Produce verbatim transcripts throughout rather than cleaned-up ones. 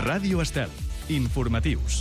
Ràdio Estel. Informatius.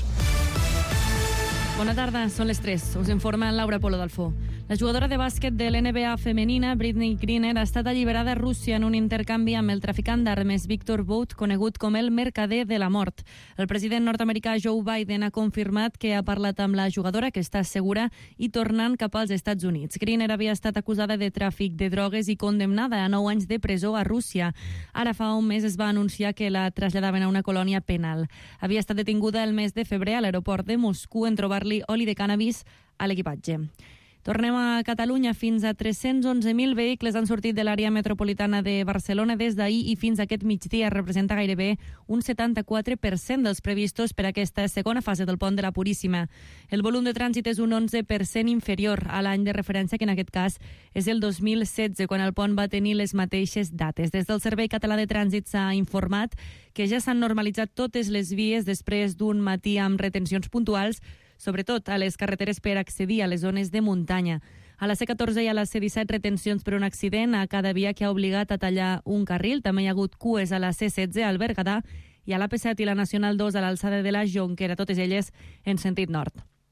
Bona tarda, són les tres. Us informa Laura Polo Dalfó. La jugadora de bàsquet de l'N B A femenina, Brittney Griner, ha estat alliberada a Rússia en un intercanvi amb el traficant d'armes Victor Bout, conegut com el mercader de la mort. El president nord-americà Joe Biden ha confirmat que ha parlat amb la jugadora, que està segura i tornant cap als Estats Units. Griner havia estat acusada de tràfic de drogues i condemnada a nou anys de presó a Rússia. Ara fa un mes es va anunciar que la traslladaven a una colònia penal. Havia estat detinguda el mes de febrer a l'aeroport de Moscou en trobar-li oli de cànnabis a l'equipatge. Tornem a Catalunya. Fins a tres-cents onze mil vehicles han sortit de l'àrea metropolitana de Barcelona des d'ahir i fins a aquest migdia. Representa gairebé un setanta-quatre per cent dels previstos per aquesta segona fase del pont de la Puríssima. El volum de trànsit és un onze per cent inferior a l'any de referència, que en aquest cas és el dos mil setze, quan el pont va tenir les mateixes dates. Des del Servei Català de Trànsit s'ha informat que ja s'han normalitzat totes les vies després d'un matí amb retencions puntuals, sobretot a les carreteres per accedir a les zones de muntanya. A la C catorze i a la C disset retencions per un accident a cada via que ha obligat a tallar un carril. També hi ha hagut cues a la C setze al Berguedà i a l'A P set i la Nacional dos a l'alçada de la Jonquera, totes elles en sentit nord.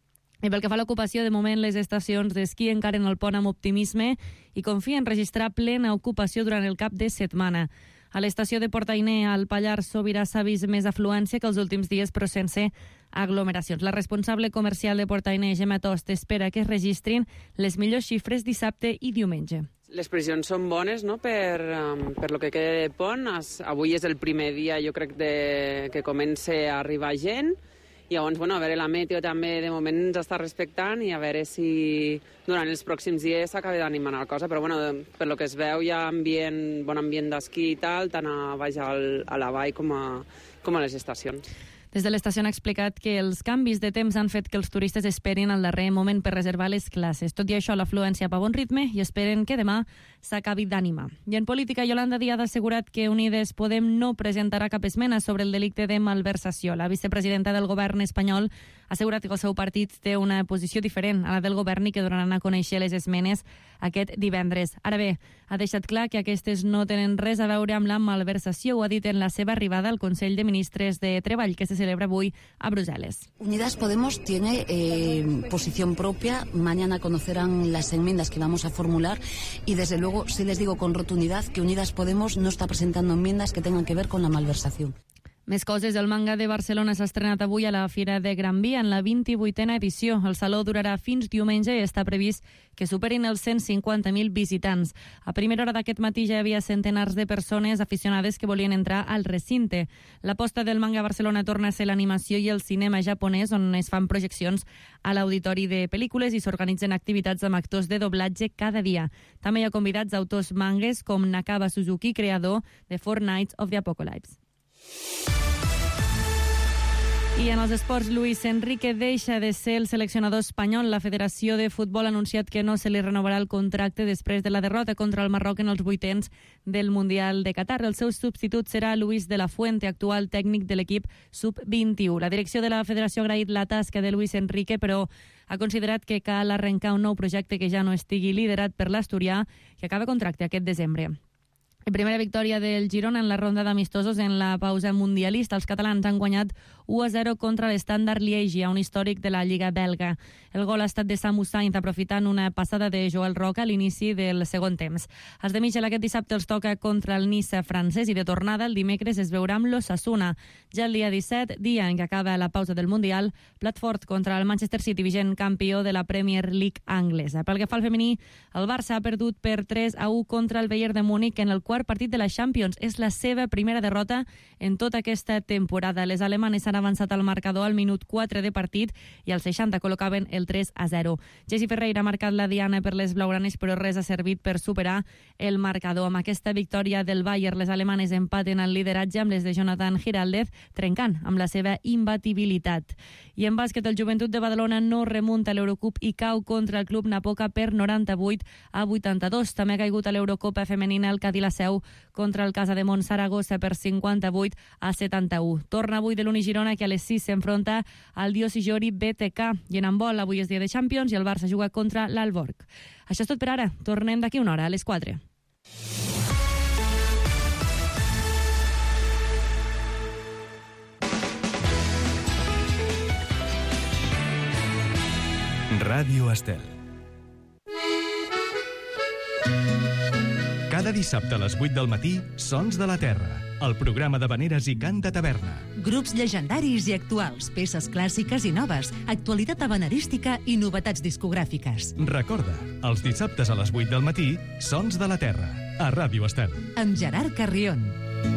I pel que fa a l'ocupació, de moment les estacions d'esquí encaren el pont amb optimisme i confien en registrar plena ocupació durant el cap de setmana. A l'estació de Portainer, al Pallars Sobirà, s'ha vist més afluència que els últims dies, però sense aglomeracions. La responsable comercial de Portainer, Gemma Tost, espera que es registrin les millors xifres dissabte i diumenge. Les previsions són bones, no?, per, um, per lo que queda de pont. Es, avui és el primer dia, jo crec, de, que comença a arribar gent. I llavors, bueno, a veure, la meteo també de moment ens està respectant i a veure si durant els pròxims dies s'acaba d'animar la cosa, però bueno, per lo que es veu hi ha ambient, bon ambient d'esquí i tal, tant a baix al, a la vall com a, com a les estacions. Des de l'estació han explicat que els canvis de temps han fet que els turistes esperin al darrer moment per reservar les classes. Tot i això, l'afluència va a bon ritme i esperen que demà s'acabi d'animar. I en política, Yolanda Díaz ha assegurat que Unides Podem no presentarà cap esmena sobre el delicte de malversació. La vicepresidenta del govern espanyol ha assegurat que el seu partit té una posició diferent a la del govern i que donaran a conèixer les esmenes aquest divendres. Ara bé, ha deixat clar que aquestes no tenen res a veure amb la malversació. Ho ha dit en la seva arribada al Consell de Ministres de Treball, que se celebra hoy a Bruselas. Unidas Podemos tiene eh, posición propia. Mañana conocerán las enmiendas que vamos a formular y desde luego sí les digo con rotundidad que Unidas Podemos no está presentando enmiendas que tengan que ver con la malversación. Més coses. El manga de Barcelona s'ha estrenat avui a la Fira de Gran Via en la vint-i-vuitena edició. El saló durarà fins diumenge i està previst que superin els cent cinquanta mil visitants. A primera hora d'aquest matí ja hi havia centenars de persones aficionades que volien entrar al recinte. L'aposta del manga a Barcelona torna a ser l'animació i el cinema japonès, on es fan projeccions a l'auditori de pel·lícules i s'organitzen activitats amb actors de doblatge cada dia. També hi ha convidats autors mangues com Nakaba Suzuki, creador de Four Nights of the Apocalypse. I en els esports, Luis Enrique deixa de ser el seleccionador espanyol. La Federació de Futbol ha anunciat que no se li renovarà el contracte després de la derrota contra el Marroc en els vuitens del Mundial de Qatar. El seu substitut serà Luis de la Fuente, actual tècnic de l'equip sub vint-i-u. La direcció de la Federació ha agraït la tasca de Luis Enrique, però ha considerat que cal arrencar un nou projecte que ja no estigui liderat per l'asturià, que acaba contracte aquest desembre. La primera victòria del Girona en la ronda d'amistosos en la pausa mundialista. Els catalans han guanyat u a zero contra l'Standard Lieja, un històric de la Lliga belga. El gol ha estat de Samu Sainz, aprofitant una passada de Joel Roca a l'inici del segon temps. Els de Michel aquest dissabte els toca contra el Niça francès i de tornada el dimecres es veurà amb l'Osasuna. Ja el dia disset, dia en què acaba la pausa del Mundial, Platford contra el Manchester City, vigent campió de la Premier League anglesa. Pel que fa al femení, el Barça ha perdut per tres a u contra el Bayern de Múnich en el quart partit de la Champions. És la seva primera derrota en tota aquesta temporada. Les alemanes s'han avançat al marcador al minut quatre de partit i al seixanta col·locaven el tres a zero. Jessi Ferreira ha marcat la diana per les blaugranes, però res ha servit per superar el marcador. Amb aquesta victòria del Bayern, les alemanes empaten el lideratge amb les de Jonathan Giraldez, trencant amb la seva imbatibilitat. I en bàsquet, el Joventut de Badalona no remunta a l'Eurocup i cau contra el Club Napoca per noranta-vuit a vuitanta-dos. També ha caigut a l'Eurocopa femenina el Cadí la Seu contra el Casademont Saragossa per cinquanta-vuit a setanta-u. Torna avui de l'Uni Girona, que a les sis s'enfronta al Diosijori B T K. I en handbol, avui és dia de Champions i el Barça juga contra l'Alborg. Això és tot per ara. Tornem d'aquí una hora, a les quatre. Ràdio Estel. Cada dissabte a les vuit del matí, Sons de la Terra, el programa d'havaneres i cant de taverna. Grups llegendaris i actuals, peces clàssiques i noves, actualitat havanerística i novetats discogràfiques. Recorda, els dissabtes a les vuit del matí, Sons de la Terra, a Ràdio Estel. Amb Gerard Carrion.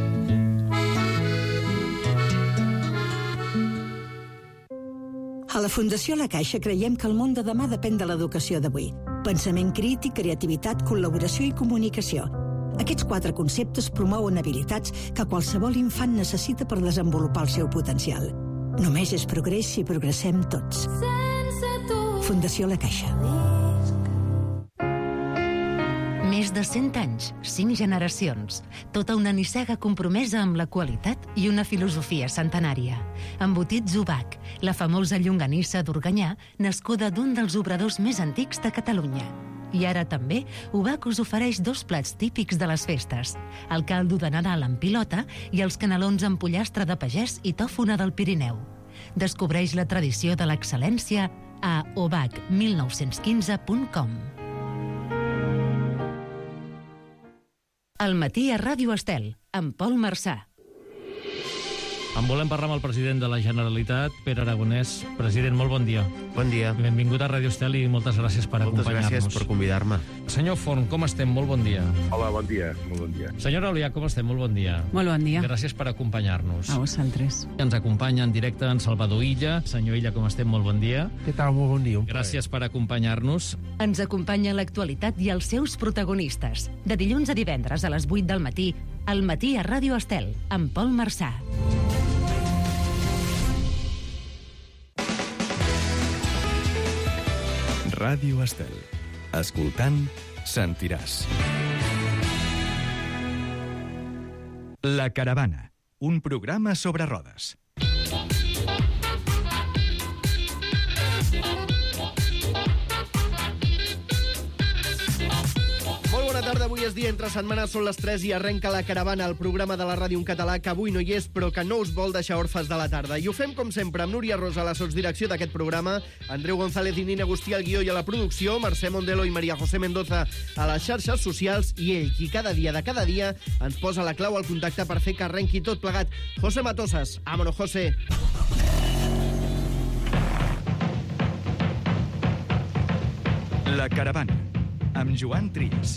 A la Fundació La Caixa creiem que el món de demà depèn de l'educació d'avui. Pensament crític, creativitat, col·laboració i comunicació. Aquests quatre conceptes promouen habilitats que qualsevol infant necessita per desenvolupar el seu potencial. Només és progrés si progressem tots. Fundació La Caixa. Més de cent anys, cinc generacions, tota una nissaga compromesa amb la qualitat i una filosofia centenària. Embotits Ubac, la famosa llonganissa d'Organyà, nascuda d'un dels obradors més antics de Catalunya. I ara també, Ubac us ofereix dos plats típics de les festes, el caldo de Nadal amb pilota i els canelons amb pollastre de pagès i tòfona del Pirineu. Descobreix la tradició de l'excel·lència a ubac mil nou-cents quinze punt com. Al matí a Ràdio Estel, amb Pol Marçà. En volem parlar amb el president de la Generalitat, Pere Aragonès. President, molt bon dia. Bon dia. Benvingut a Ràdio Estel i moltes gràcies per Moltes acompanyar-nos. gràcies per convidar-me. Senyor Forn, com estem? Molt bon dia. Hola, bon dia. Molt bon dia. Senyora Olià, com estem? Molt bon dia. Molt bon dia. Gràcies per acompanyar-nos. A vosaltres. Ens acompanya en directe en Salvador Illa. Senyor Illa, com estem? Molt bon dia. Què tal? Molt bon dia. Gràcies per acompanyar-nos. Ens acompanya l'actualitat i els seus protagonistes. De dilluns a divendres a les vuit del matí, al matí a Ràdio Estel, amb Pol Marçà. Ràdio Estel. Escoltant, sentiràs. La Caravana, un programa sobre rodes. Bona tarda, avui és dia entre setmanes, són les tres i arrenca La Caravana, el programa de la ràdio en català que avui no hi és, però que no us vol deixar orfes de la tarda. I ho fem, com sempre, amb Núria Rosa a la sotsdirecció d'aquest programa, Andreu González i Nina Agustí al guió i a la producció, Mercè Mondelo i Maria José Mendoza a les xarxes socials, i ell, qui cada dia de cada dia ens posa la clau al contacte per fer que arrenqui tot plegat. José Matosas. Vámonos, José. La Caravana, amb Joan Trias.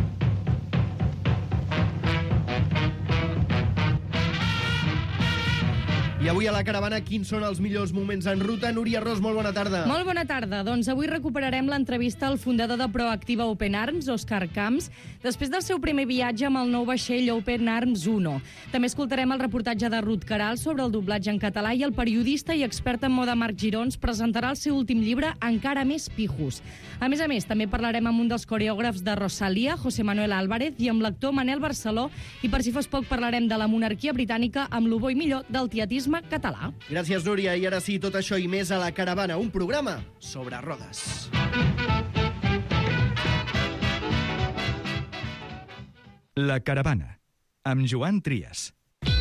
I avui a La Caravana, quins són els millors moments en ruta? Núria Ros, molt bona tarda. Molt bona tarda. Doncs avui recuperarem l'entrevista al fundador de Proactiva Open Arms, Òscar Camps, després del seu primer viatge amb el nou vaixell Open Arms Uno. També escoltarem el reportatge de Ruth Caral sobre el doblatge en català i el periodista i expert en moda Marc Girons presentarà el seu últim llibre, Encara més pijos. A més a més, també parlarem amb un dels coreògrafs de Rosalía, José Manuel Álvarez, i amb l'actor Manel Barceló, i per si fos poc parlarem de la monarquia britànica amb lo bo i millor del tietisme català. Gràcies, Núria. I ara sí, tot això i més a La Caravana, un programa sobre rodes. La Caravana, amb Joan Trias.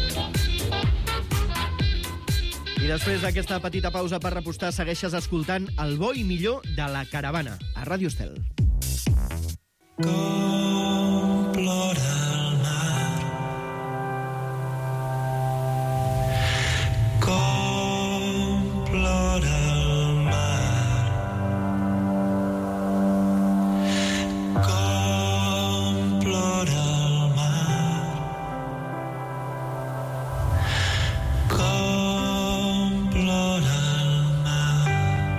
I després d'aquesta petita pausa per repostar, segueixes escoltant el bo i millor de La Caravana, a Ràdio Estel. Com plora el mar, com plora el mar, com plora el mar, com plora el mar,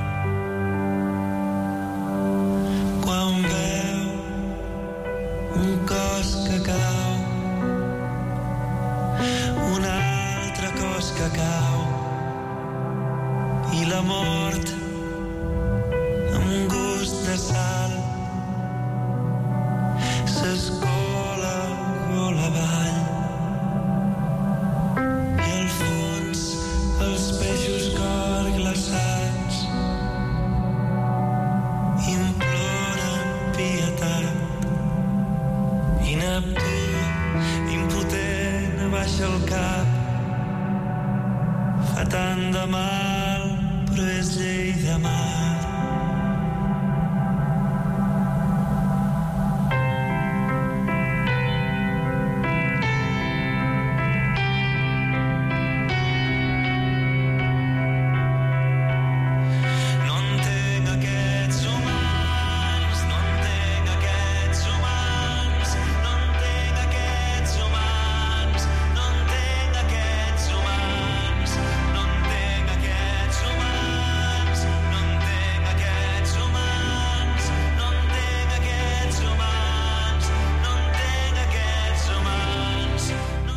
quan veu un cos que cau, un altre cos que cau, i la mort amb un gust de sal s'escola gol avall, i al fons els peixos cor glaçats imploren pietat, i Neptú impotent abaixa el cap, fa tant de mal però és llei de mar.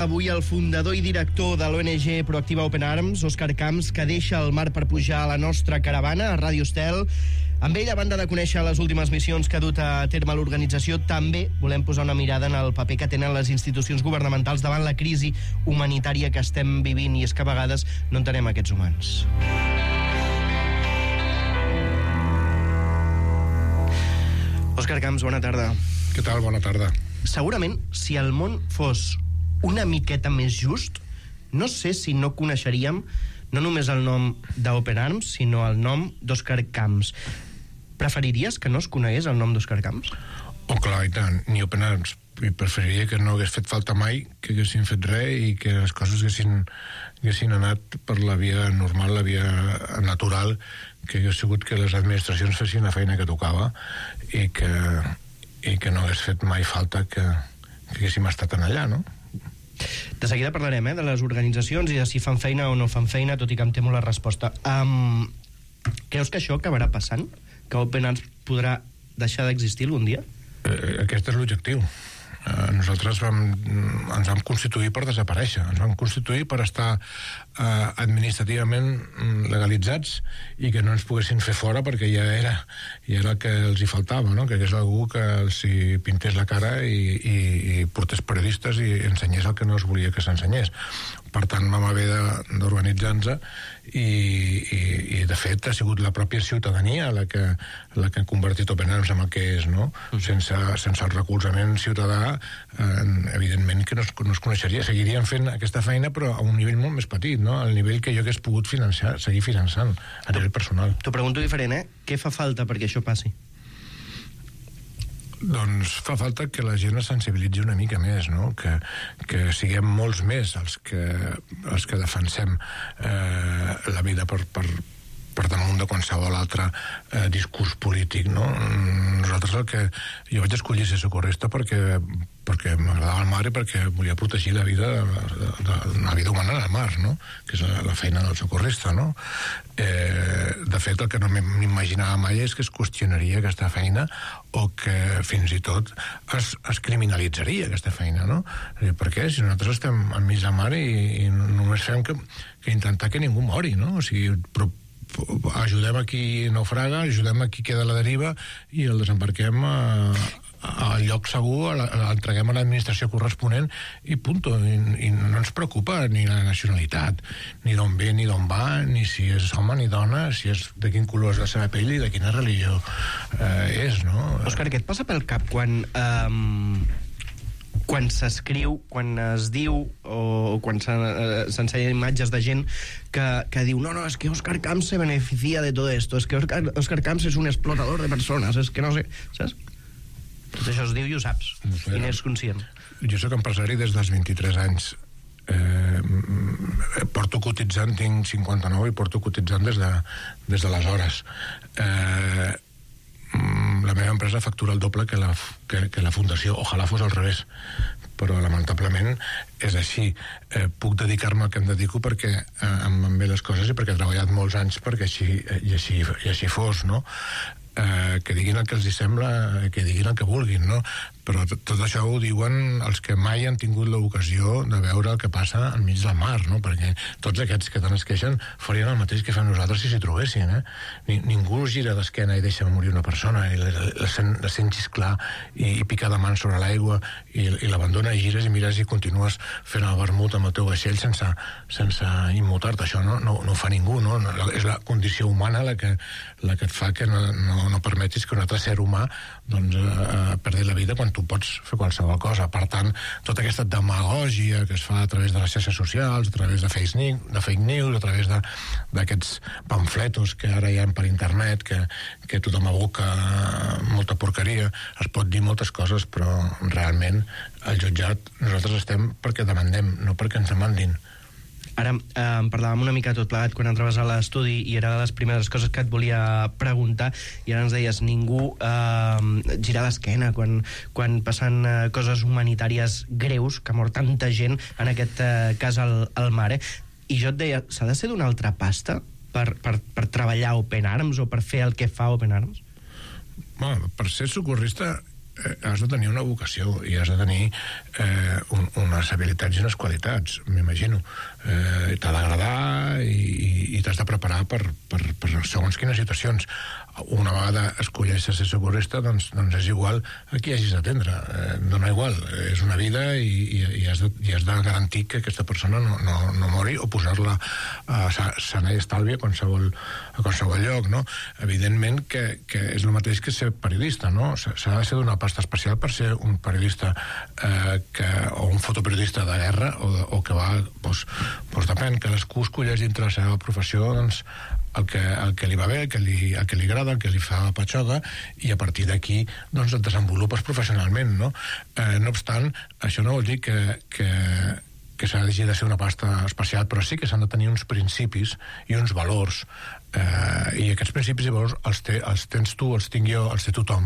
avui el fundador i director de l'O N G Proactiva Open Arms, Òscar Camps, que deixa el mar per pujar a la nostra caravana, a Ràdio Estel. Amb ell, a banda de conèixer les últimes missions que ha dut a terme l'organització, també volem posar una mirada en el paper que tenen les institucions governamentals davant la crisi humanitària que estem vivint, i és que a vegades no entenem aquests humans. Òscar Camps, bona tarda. Què tal? Bona tarda. Segurament, si el món fos una miqueta més just, no sé si no coneixeríem no només el nom d'Open Arms, sinó el nom d'Òscar Camps. Preferiries que no es conegués el nom d'Òscar Camps? Oh, clar, i tant. Ni Open Arms. I preferiria que no hagués fet falta mai, que haguessin fet res i que les coses haguessin, haguessin anat per la via normal, la via natural, que hagués sigut que les administracions fessin la feina que tocava i que, i que no hagués fet mai falta que, que haguéssim estat en allà, no? De seguida parlarem eh, de les organitzacions i de si fan feina o no fan feina, tot i que em temo la resposta. Um, creus que això acabarà passant? Que Open Arms podrà deixar d'existir algun dia? Eh, aquest és l'objectiu. Eh, nosaltres vam, ens vam constituir per desaparèixer, ens vam constituir per estar eh, administrativament legalitzats i que no ens poguessin fer fora, perquè ja era, ja era el que els hi faltava, no? Que hagués algú que els hi pintés la cara i, i, i portés periodistes i ensenyés el que no es volia que s'ensenyés. Per tant, vam haver d'organitzar-nos i, i, i, de fet, ha sigut la pròpia ciutadania la que, la que ha convertit Open Arms en el que és, no? Sense, sense el recolzament ciutadà, eh, evidentment que no es, no es coneixeria. Seguiríem fent aquesta feina, però a un nivell molt més petit, no? Al nivell que jo hagués pogut financiar, seguir finançant a nivell personal. T'ho pregunto diferent, eh? Què fa falta perquè això passi? Doncs fa falta que la gent es sensibilitzi una mica més, no? Que, que siguem molts més els que, els que defensem eh, la vida per, per, per damunt de qualsevol altre eh, discurs polític, no? Nosaltres el que... Jo vaig escollir ser socorrista perquè, perquè m'agradava el mar i perquè volia protegir la vida, de, de, la vida humana en el mar, no? Que és la, la feina del socorrista, no? Eh, de fet, el que no m'imaginava mai és que es qüestionaria aquesta feina o que fins i tot es, es criminalitzaria aquesta feina, no? Per què? Si nosaltres estem enmig del mar i, i només fem que, que intentar que ningú mori, no? O sigui, però ajudem a qui naufraga, ajudem a qui queda a la deriva i el desembarquem a, al lloc segur, l'entreguem a l'administració corresponent i punto. I, i no ens preocupa ni la nacionalitat, ni d'on ve ni d'on va, ni si és home ni dona, si és de quin color és la seva pell i de quina religió eh, és, no? Òscar, què et passa pel cap quan... Um... quan s'escriu, quan es diu o quan s'ensenyen imatges de gent que, que diu no, no, és que Òscar Camps se beneficia de tot esto, és que Òscar, Òscar Camps és un explotador de persones, és que no sé, saps? Tot això es diu i ho saps, no sé, i n'és conscient. Jo soc empresari des dels vint-i-tres anys. Eh, porto cotitzant, tinc cinquanta-nou i porto cotitzant des de, des d'aleshores. Eh, la meva empresa factura el doble que la, que, que la fundació. Ojalà fos al revés, però lamentablement és així. Eh, puc dedicar-me al que em dedico perquè eh, em van bé les coses i perquè he treballat molts anys perquè així, i, així, i així fos, no? Eh, que diguin el que els hi sembla, que diguin el que vulguin, no? Però tot, tot això ho diuen els que mai han tingut l'ocasió de veure el que passa enmig del mar, no? Perquè tots aquests que tant es queixen farien el mateix que fem nosaltres si s'hi trobessin, eh? Ni, ningú gira d'esquena i deixa morir una persona i la, la, sent, la sent xisclar i, i picar de mans sobre l'aigua i, i l'abandona i gires i mires i continues fent el vermut amb el teu vaixell sense, sense immutar-te. Això no, no, no ho fa ningú, no? És la condició humana la que, la que et fa que no, no, no permetis que un altre ser humà doncs, eh, perdi la vida quan tu pots fer qualsevol cosa. Per tant, tota aquesta demagògia que es fa a través de les xarxes socials, a través de fake news, de fake news a través d'aquests pamfletos que ara hi ha per internet, que, que tothom aboca molta porqueria, es pot dir moltes coses, però realment al jutjat nosaltres estem perquè demandem, no perquè ens demandin. Ara eh, en parlàvem una mica tot plegat quan entraves a l'estudi i era de les primeres coses que et volia preguntar, i ara ens deies ningú eh, gira l'esquena quan, quan passen eh, coses humanitàries greus, que mor tanta gent, en aquest eh, cas al, al mar, eh? I jo et deia, s'ha de ser d'una altra pasta per, per, per treballar Open Arms o per fer el que fa Open Arms? Bueno, per ser socorrista eh, has de tenir una vocació i has de tenir eh, un, unes habilitats i unes qualitats, m'imagino. Eh, t'ha d'agradar i, i, i t'has de preparar per, per, per segons quines situacions. Una vegada escolleixes ser socorrista, doncs, doncs és igual a qui hagis d'atendre. Eh, dona igual, és una vida i, i, i, has de, i has de garantir que aquesta persona no, no, no mori o posar-la a sana i estalvi a qualsevol, a qualsevol lloc, no? Evidentment que, que és el mateix que ser periodista, no? S'ha de ser d'una pasta especial per ser un periodista eh, que, o un fotoperiodista de guerra o, de, o que va... Doncs, doncs depèn, cadascú escolleix dintre la seva professió doncs, el que, el que li va bé, el que li, el que li agrada, el que li fa patxoga, i a partir d'aquí doncs, et desenvolupes professionalment, no? Eh, no obstant, això no vol dir que, que, que s'ha de ser una pasta especial, però sí que s'han de tenir uns principis i uns valors, eh, i aquests principis i valors els, te, els tens tu, els tinc jo, els té tothom,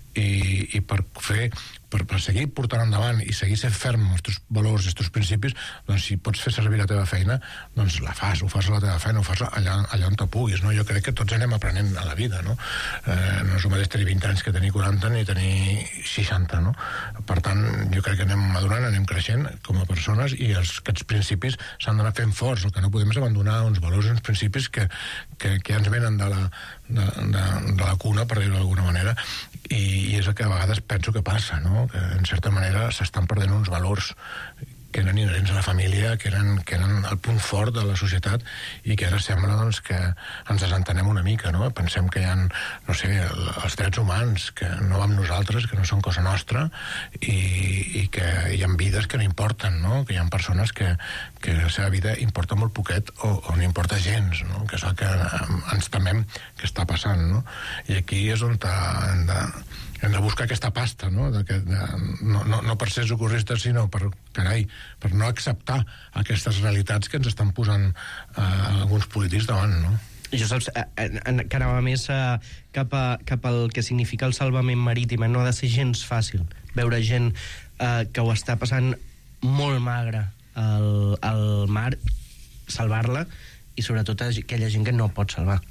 i, i per fer per, per seguir portant endavant i seguir sent ferm amb els teus valors i els teus principis, doncs si pots fer servir la teva feina, doncs la fas, ho fas a la teva feina, ho fas allà, allà on te puguis, no? Jo crec que tots anem aprenent a la vida, no? Eh, no és el mateix tenir vint anys que tenir quaranta ni tenir seixanta, no? Per tant, jo crec que anem madurant, anem creixent com a persones i els, aquests principis s'han d'anar fent forts. El que no podem és abandonar uns valors i uns principis que, que, que ja ens venen de la, de, de, de la cuna, per dir-ho d'alguna manera, i, i és el que a vegades penso que passa, no? Que en certa manera s'estan perdent uns valors que eren inherents a la família, que eren, que eren el punt fort de la societat i que ara sembla doncs, que ens desentenem una mica, no? Pensem que hi ha, no sé, els drets humans, que no va amb nosaltres, que no són cosa nostra i, i que hi ha vides que no importen, no? Que hi ha persones que, que la seva vida importa molt poquet o, o no importa gens, no? Que és el que ens temem que està passant, no? I aquí és on hem de hem de buscar aquesta pasta, no? De que, de, no, no, no per ser socorristes, sinó per, carai, per no acceptar aquestes realitats que ens estan posant eh, alguns polítics davant, no? Jo saps, que anava més a, cap, a, cap al que significa el salvament marítim. No ha de ser gens fàcil veure gent eh, que ho està passant molt magre al, al mar, salvar-la, i sobretot aquella gent que no pot salvar.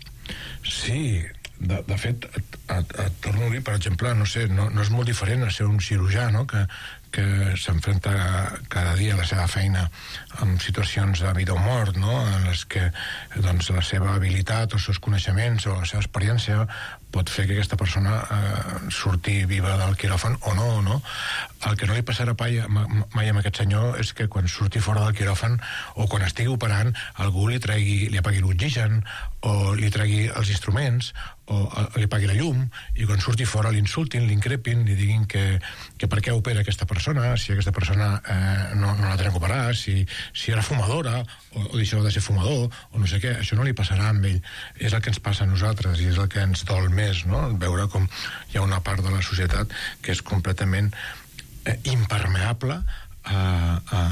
Sí, de, de fet, et, et, et torno a dir, per exemple, no sé, no, no és molt diferent a ser un cirurgià, no?, que, que s'enfrenta cada dia a la seva feina amb situacions de vida o mort, no?, en les que doncs, la seva habilitat, els seus coneixements o la seva experiència pot fer que aquesta persona eh, surti viva del quiròfan o no, no? El que no li passarà mai, mai amb aquest senyor és que quan surti fora del quiròfan o quan estigui operant algú li tregui, li apagui l'oxigen o li tregui els instruments o li pagui la llum, i quan surti fora l'insultin, l'increpin, li diguin que, que per què opera aquesta persona, si aquesta persona eh, no, no la tenen que operar, si, si era fumadora o, o deixava de ser fumador o no sé què. Això no li passarà amb ell. És el que ens passa a nosaltres i és el que ens dol més, no? Veure com hi ha una part de la societat que és completament eh, impermeable a, a,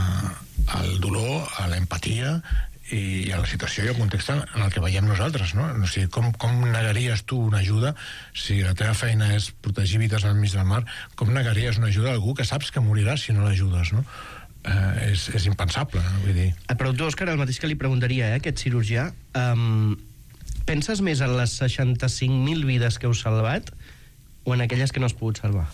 al dolor, a l'empatia i a la situació i al context en el que veiem nosaltres, no? O sigui, com, com negaries tu una ajuda si la teva feina és protegir vides al mig del mar? Com negaries una ajuda a algú que saps que morirà si no l'ajudes, no? Eh, és, és impensable, no? Vull dir... Però tu, Òscar, el mateix que li preguntaria, eh, aquest cirurgià, um, penses més en les seixanta-cinc mil vides que heu salvat o en aquelles que no has pogut salvar?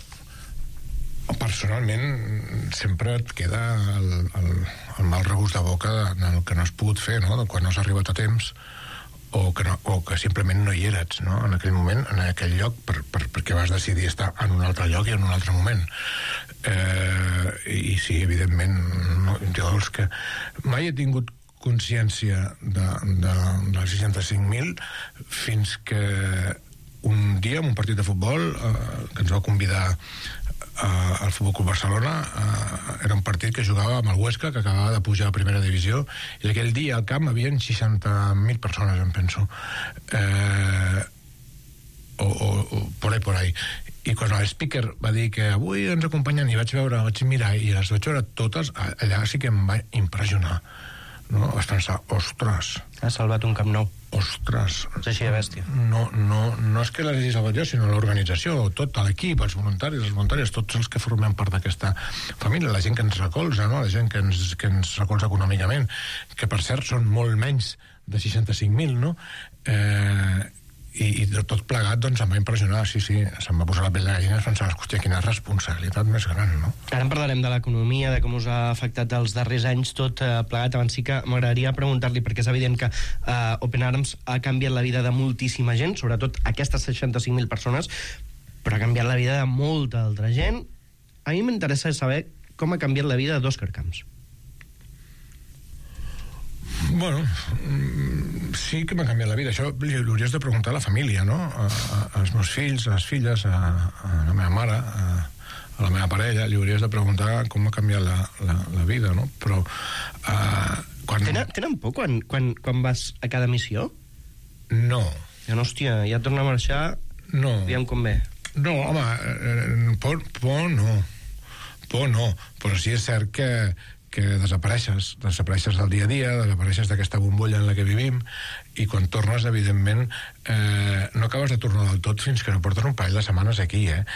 Personalment sempre et queda el, el, el mal regust de boca del que no has pogut fer, no? De quan no has arribat a temps o que, no, o que simplement no hi eres, no? En aquell moment, en aquell lloc, per, per, perquè vas decidir estar en un altre lloc i en un altre moment. Eh, i sí, evidentment, no, jo els que mai he tingut consciència de, de, de les seixanta-cinc mil fins que un dia en un partit de futbol eh, que ens va convidar Uh, el Futbol Club Barcelona, uh, era un partit que jugava amb el Huesca, que acabava de pujar a primera divisió, i aquell dia al camp hi havia seixanta mil persones, em penso, uh, o, o, o por ahí, por ahí. I quan el speaker va dir que avui ens acompanyen, i vaig veure, vaig mirar i les vaig veure totes, allà sí que em va impressionar, no? Vaig pensar, ostres, ha salvat un Camp Nou. Ostres, és així de bèstia. No, no, no és que l'hagi salvat jo, sinó l'organització, tot l'equip, els voluntaris, les voluntàries, tots els que formem part d'aquesta família, la gent que ens recolza, no? La gent que ens, que ens recolza econòmicament, que per cert són molt menys de seixanta-cinc mil, no? Eh, i, i tot plegat doncs em va impressionar, sí, sí, se'm va posar la pell de gallina i es pensava, hòstia, quina responsabilitat més gran, no? Ara en parlarem de l'economia, de com us ha afectat els darrers anys tot eh, plegat. Abans sí que m'agradaria preguntar-li, perquè és evident que eh, Open Arms ha canviat la vida de moltíssima gent, sobretot aquestes seixanta-cinc mil persones, però ha canviat la vida de molta altra gent. A mi m'interessa saber com ha canviat la vida d'Òscar Camps. Bueno, sí que m'ha canviat la vida. Això li hauries de preguntar a la família, no? A, a, als meus fills, a les filles, a, a la meva mare, a, a la meva parella, li hauries de preguntar com ha canviat la, la, la vida, no? Però... Uh, quan... Tenen, tenen por quan, quan, quan vas a cada missió? No. Ja no, hòstia, ja torna a marxar... No. Aviam com ve. No, home, eh, por, por no. Por no. Però sí és cert que que desapareixes, desapareixes del dia a dia, desapareixes d'aquesta bombolla en la que vivim, i quan tornes, evidentment, eh, no acabes de tornar del tot fins que no portes un parell de setmanes aquí, eh?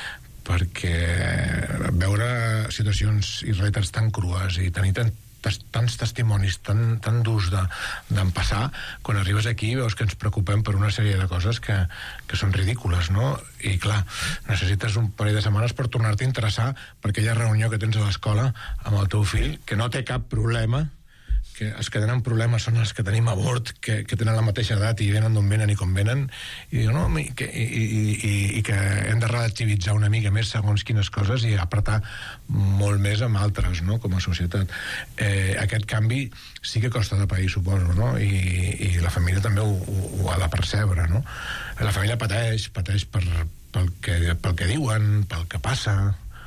Perquè veure situacions i realitats tan crues i tenir tant tants testimonis tan, tan durs d'en passar, quan arribes aquí veus que ens preocupem per una sèrie de coses que, que són ridícules, no? I clar, necessites un parell de setmanes per tornar-te a interessar per aquella reunió que tens a l'escola amb el teu fill, que no té cap problema, que els que tenen problemes són els que tenim a bord, que, que tenen la mateixa edat i venen d'on venen i com venen, i, no, i, que, i, i, i que hem de relativitzar una mica més segons quines coses i apretar molt més amb altres, no?, com a societat. Eh, aquest canvi sí que costa de pair, suposo, no?, I, i la família també ho, ho, ho ha de percebre, no? La família pateix, pateix per, pel, que, pel que diuen, pel que passa,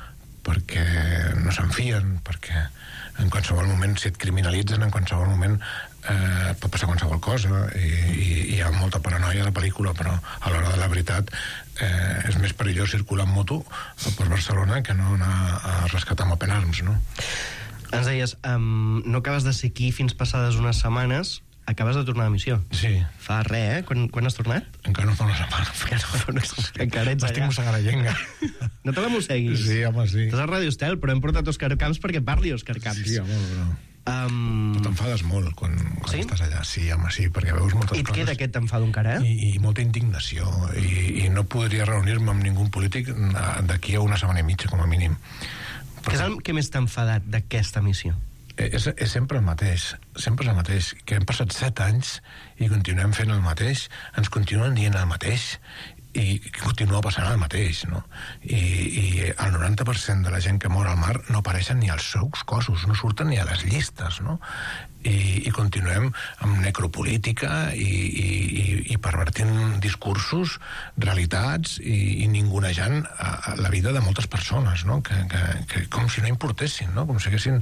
perquè no se'n fien, perquè en qualsevol moment, si et criminalitzen, en qualsevol moment eh, pot passar qualsevol cosa, i, i, i hi ha molta paranoia a la pel·lícula, però a l'hora de la veritat eh, és més perillós circular en moto per Barcelona que no anar a rescatar amb Open Arms, no? Ens deies, um, no acabes de ser aquí fins passades unes setmanes, acabes de tornar a missió. Sí. Fa res, eh? Quan, quan has tornat? Encara no fa una setmana. Encara no fa una setmana. Encara ets allà. M'estic mossegant la llenga. No te la mosseguis. Sí, home, sí. Estàs a Radio Estel, però hem portat Òscar Camps perquè parli Òscar Camps. Sí, home, però... Um... Però t'enfades molt quan, quan sí? estàs allà. Sí, home, sí, perquè veus moltes I et coses. queda aquest enfado encara, eh? I, i molta indignació. I, I no podria reunir-me amb ningú polític d'aquí a una setmana i mitja, com a mínim. Però... Què és el que més t'ha enfadat d'aquesta missió? És, és sempre el mateix, sempre és el mateix, que hem passat set anys i continuem fent el mateix, ens continuen dient el mateix i continua passant el mateix, no? I, i el noranta per cent de la gent que mor al mar no apareixen ni als seus cossos, no surten ni a les llistes, no? I, i continuem amb necropolítica i, i, i, i pervertint discursos, realitats i, i ningunejant a, a la vida de moltes persones, no? Que, que, que com si no importessin, no? Com si haguessin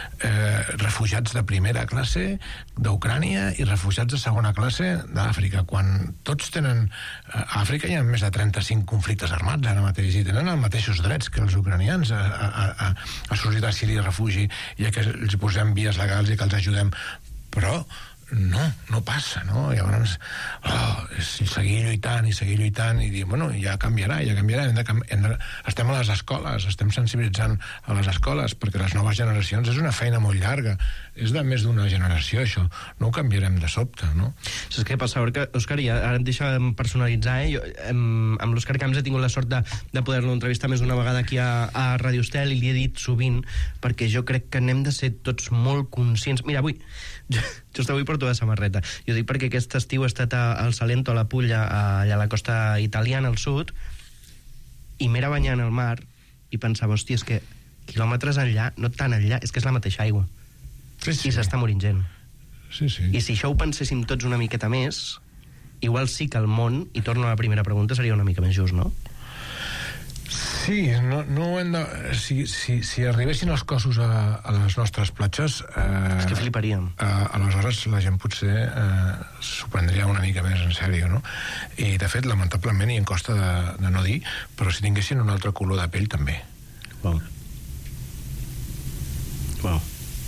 eh, refugiats de primera classe d'Ucrània i refugiats de segona classe d'Àfrica, quan tots tenen... A Àfrica hi ha més de trenta-cinc conflictes armats ara mateix i tenen els mateixos drets que els ucranians a, a, a, a sol·licitar asili i refugi, i que els posem vies legals i que els ajudem, però no, no passa, no? Llavors, oh, és seguir lluitant i seguir lluitant i dir, bueno, ja canviarà, ja canviarà. Hem de, hem de, estem a les escoles, estem sensibilitzant a les escoles, perquè les noves generacions és una feina molt llarga, és de més d'una generació, això. No ho canviarem de sobte, no? Saps què passa, Òscar? Ja, ara em deixa personalitzar, eh? Jo, amb, amb l'Òscar Camps he tingut la sort de, de poder-lo entrevistar més d'una vegada aquí a, a Radio Estel, i li he dit sovint, perquè jo crec que n'hem de ser tots molt conscients. Mira, avui, jo, just avui porto de samarreta. Jo dic perquè aquest estiu he estat a, al Salento, a la Pulla, a, allà a la costa italiana, al sud, i m'era banyant al mar i pensava, hòstia, és que quilòmetres enllà, no tan enllà, és que és la mateixa aigua. Sí, sí. I s'està morint gent. Sí, sí. I si això ho penséssim tots una miqueta més, igual sí que el món, i torno a la primera pregunta, seria una mica més just, no? Sí, no, no hem de... Si, si, si arribessin els cossos a, a les nostres platges... Eh, és que fliparíem. Eh, aleshores la gent potser eh, s'ho prendria una mica més en sèrio, no? I, de fet, lamentablement, i em costa de, de no dir, però si tinguessin un altre color de pell, també. Wow. Wow.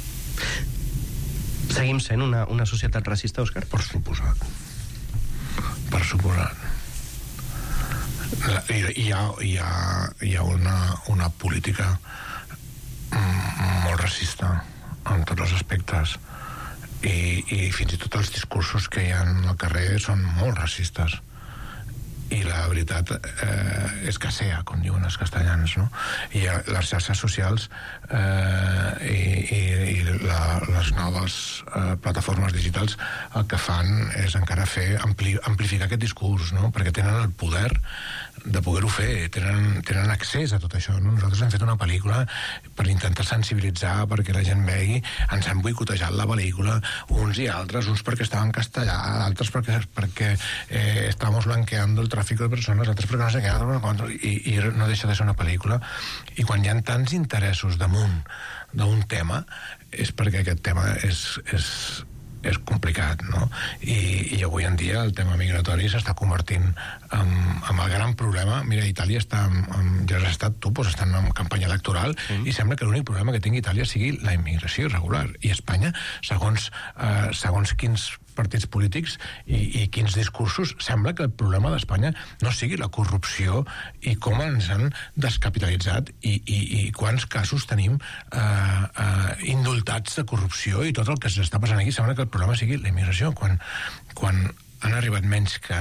Seguim sent una, una societat racista, Òscar? Per suposat. Per suposat. Hi, hi, ha, hi, ha, hi ha una, una política molt racista en tots els aspectes, i, i fins i tot els discursos que hi ha al carrer són molt racistes, i la veritat eh, és que sea, com diuen els castellans, no? I les xarxes socials eh, i, i, i la, les noves eh, plataformes digitals el que fan és encara fer ampli, amplificar aquest discurs, no? Perquè tenen el poder de poder-ho fer, tenen, tenen accés a tot això, no? Nosaltres hem fet una pel·lícula per intentar sensibilitzar, perquè la gent vegi, ens han boicotejat la pel·lícula uns i altres, uns perquè estaven en castellà, altres perquè, perquè eh, estàvamos blanqueando el tràfic de persones, altres perquè no sé què, i, i no deixa de ser una pel·lícula. I quan hi ha tants interessos damunt d'un tema, és perquè aquest tema és... és és complicat, no? I, i avui en dia el tema migratori s'està convertint en, en el gran problema. Mira, Itàlia està en, en, ja has estat tu, doncs estan en campanya electoral mm. i sembla que l'únic problema que tingui Itàlia sigui la immigració irregular. I Espanya, segons, eh, segons quins partits polítics i, i quins discursos, sembla que el problema d'Espanya no sigui la corrupció i com ens han descapitalitzat i, i, i quants casos tenim eh, eh, indultats de corrupció i tot el que s'està passant aquí. Sembla que el problema sigui la immigració, quan, quan han arribat menys que,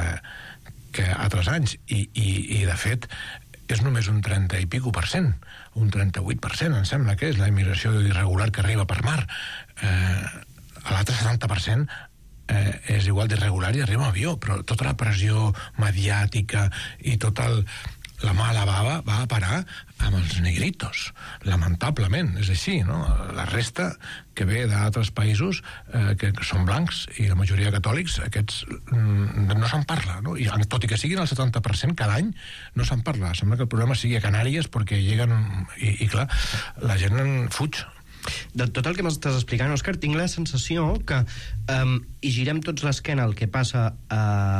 que altres anys i, i, i de fet és només un trenta i pico per cent, un trenta-vuit per cent em sembla que és la immigració irregular que arriba per mar. Eh, l'altre setanta per cent Eh, és igual d'irregular i arriba a avió, però tota la pressió mediàtica i tota el, la mala bava va a parar amb els negritos, lamentablement, és així, no? La resta que ve d'altres països eh, que són blancs i la majoria catòlics, aquests mm, no se'n parla, no? I tot i que siguin el setanta per cent cada any, no se'n parla. Sembla que el problema sigui a Canàries perquè lleguen i, i clar, la gent en fuig. De tot el que m'estàs explicant, Òscar, tinc la sensació que um, hi girem tots l'esquena al que passa uh,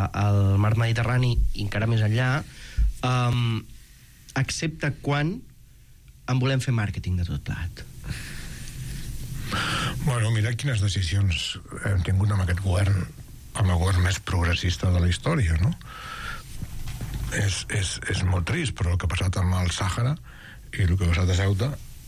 al mar Mediterrani i encara més enllà, um, excepte quan en volem fer màrqueting de tot plat. Bueno, mira quines decisions hem tingut amb aquest govern, amb el govern més progressista de la història, no? És, és, és molt trist, però el que ha passat amb el Sàhara i el que ha passat a Ceuta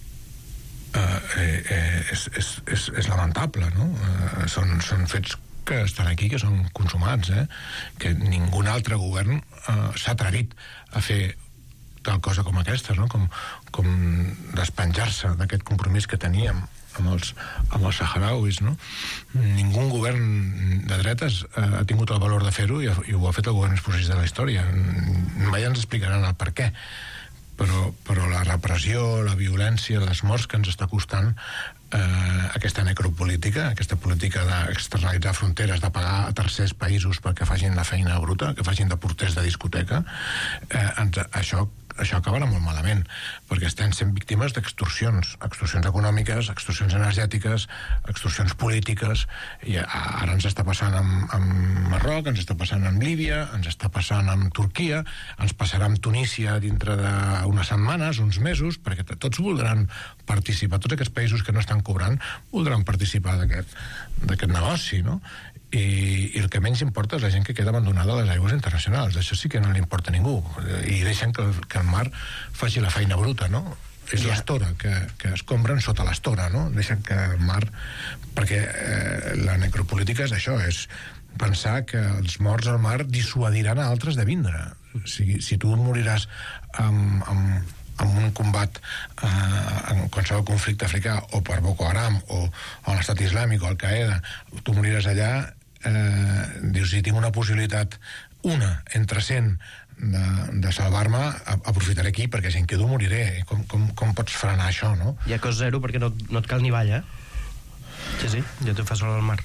Eh, eh, és, és, és, és lamentable, no? Eh, són, són fets que estan aquí, que són consumats, eh? Que ningú altre govern eh, s'ha atrevit a fer tal cosa com aquesta, no? Com, com despenjar-se d'aquest compromís que teníem amb els, amb els saharauis, no? Ningú govern de dretes eh, ha tingut el valor de fer-ho i, i ho ha fet el govern més progressista de la història. Mai ens explicaran el per què. Però, però la repressió, la violència, les morts que ens està costant eh, aquesta necropolítica, aquesta política d'externalitzar fronteres, de pagar a tercers països perquè facin la feina bruta, que facin de porters de discoteca, eh, ens, això, això acabarà molt malament, perquè estem sent víctimes d'extorsions, extorsions econòmiques, extorsions energètiques, extorsions polítiques, i ara ens està passant amb, amb Marroc, ens està passant amb Líbia, ens està passant amb Turquia, ens passarà amb Tunísia dintre d'unes setmanes, uns mesos, perquè tots voldran participar, tots aquests països que no estan cobrant voldran participar d'aquest d'aquest negoci, no? I, i el que menys importa és la gent que queda abandonada a les aigües internacionals. Això sí que no li importa a ningú, i deixen que el, que el mar faci la feina bruta, no? És yeah. l'estora, que, que es compren sota l'estora, no? Deixen que el mar... Perquè eh, la necropolítica és això, és pensar que els morts al mar dissuadiran a altres de vindre. Si, si tu moriràs amb... amb en un combat eh, en qualsevol conflicte africà o per Boko Haram o, o l'Estat Islàmic o Al-Qaeda, tu moriràs allà, eh, dius, si tinc una possibilitat, una entre cent de, de salvar-me, aprofitaré aquí perquè si em quedo moriré. Com, com, com pots frenar això, no? Hi ha cost zero perquè no, no et cal ni balla. Sí, sí, ja t'ho fas sobre el mar.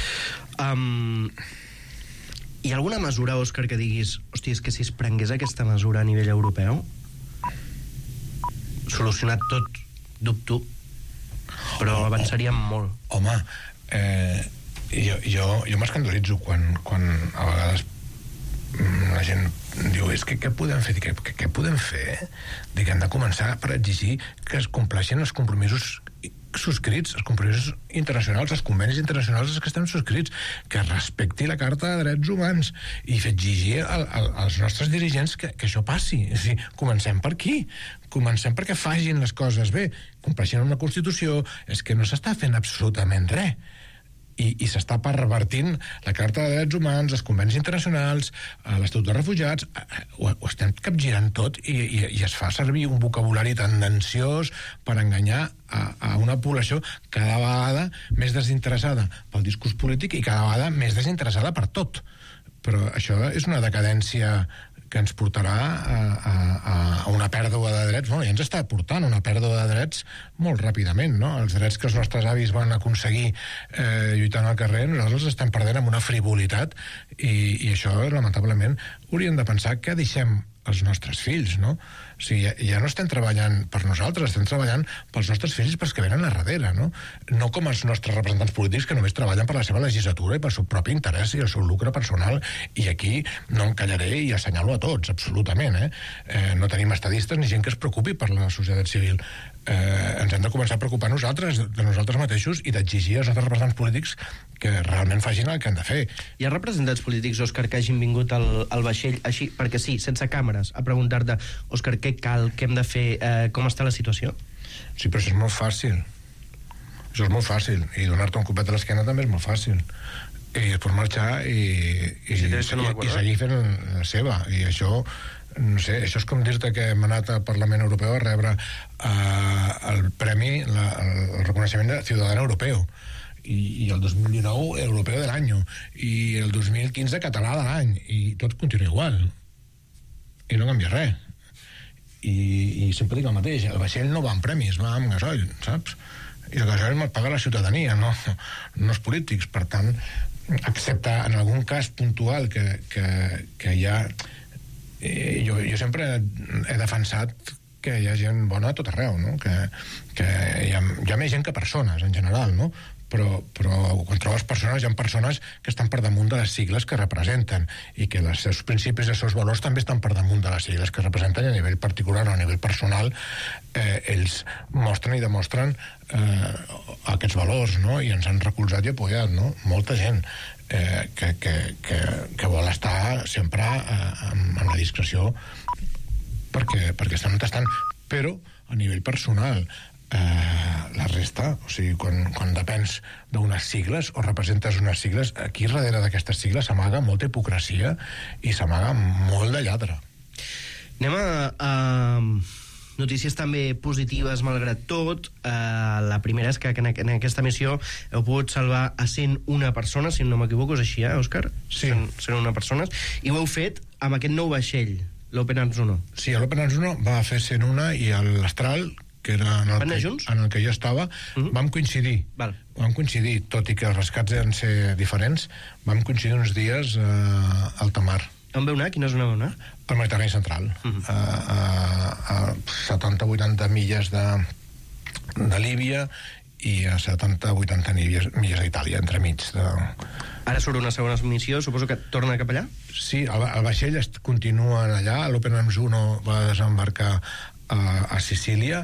Um, hi ha alguna mesura, Òscar, que diguis, hòstia, és que si es prengués aquesta mesura a nivell europeu solucionat tot, dubto, però oh, avançaríem oh, molt. Home, eh, jo, jo, jo m'escandalitzo quan, quan a vegades la gent diu, és que què podem fer? Què, què podem fer? Dic, hem de començar per exigir que es compleixin els compromisos subscrits, els compromisos internacionals, els convenis internacionals els que estem subscrits, que es respecti la Carta de Drets Humans i exigir al, al, als nostres dirigents que, que això passi. És a dir, comencem per aquí, comencem perquè facin les coses bé, compleixin amb la Constitució. És que no s'està fent absolutament res. i, i s'està pervertint la Carta de Drets Humans, els convenis internacionals, l'Estatut de Refugiats, ho, ho estem capgirant tot i, i, i es fa servir un vocabulari tendenciós per enganyar a, a una població cada vegada més desinteressada pel discurs polític i cada vegada més desinteressada per tot. Però això és una decadència que ens portarà a, a, a una pèrdua de drets, bueno, ja ens està portant una pèrdua de drets molt ràpidament, no? Els drets que els nostres avis van aconseguir eh, lluitant al carrer, nosaltres els estem perdent amb una frivolitat i, i això, lamentablement, hauríem de pensar què deixem als nostres fills, no? O sigui, ja, ja no estem treballant per nosaltres, estem treballant pels nostres fills i pels que venen a darrere, no? No com els nostres representants polítics que només treballen per la seva legislatura i pel seu propi interès i el seu lucre personal, i aquí no em callaré i assenyalo a tots, absolutament, eh? eh no tenim estadistes ni gent que es preocupi per la societat civil. Eh, ens hem de començar a preocupar nosaltres, de nosaltres mateixos, i d'exigir als nostres representants polítics que realment facin el que han de fer. Hi ha representants polítics, Òscar, que hagin vingut al, al vaixell així, perquè sí, sense càmeres, a preguntar-te, Òscar, què cal, què hem de fer, eh, com està la situació? Sí, però això és molt fàcil. Això és molt fàcil. I donar-te un copet a l'esquena també és molt fàcil. I després marxar i, i, sí, i, i seguir fent la seva. I això, no sé, això és com dir-te que hem anat al Parlament Europeu a rebre eh, el premi, la, el reconeixement de Ciutadano Europeu. I, i el dos mil dinou Europeu de l'any, i el dos mil quinze Català de l'any, i tot continua igual. I no canvia res. I, i sempre dic el mateix, el vaixell no va amb premis, va amb gasoil, saps? I el gasoil me'l paga la ciutadania, no, no els polítics. Per tant, excepte en algun cas puntual que, que, que hi ha... Eh, jo, jo sempre he defensat que hi ha gent bona a tot arreu, no? Que, que hi ha, hi ha més gent que persones, en general, no? Però, però quan trobes persones, hi ha persones que estan per damunt de les sigles que representen i que els seus principis i els seus valors també estan per damunt de les sigles que representen, i a nivell particular o a nivell personal eh, ells mostren i demostren eh, aquests valors, no? I ens han recolzat i apoyat, no? Molta gent eh, que, que, que, que vol estar sempre eh, amb, amb la discreció perquè, perquè estan on estan, però a nivell personal Eh, la resta, o sigui, quan, quan depens d'unes sigles o representes unes sigles, aquí darrere d'aquestes sigles s'amaga molta hipocresia i s'amaga molt de lladre. Anem a, a notícies també positives malgrat tot. Uh, la primera és que en, en aquesta missió heu pogut salvar a cent una persones, si no m'equivoco, és així, eh, Òscar? Sí. cent una persones. I ho heu fet amb aquest nou vaixell, l'Open Arms uno. Sí, l'Open Arms uno va fer cent una i l'Astral, que era en el, que, en el que jo estava, uh-huh. vam coincidir. Val. Vam coincidir, tot i que els rescats eren ser diferents, vam coincidir uns dies eh, a alta mar. On veu anar? Quina zona veu anar? Al Mediterrani Central. Uh-huh. a, a, a setanta vuitanta milles de, de Líbia i a setanta vuitanta milles, milles d'Itàlia, entremig de... Ara surt una segona missió, suposo que torna cap allà? Sí, el, el vaixell continua allà, l'Open Arms uno va desembarcar a, a Sicília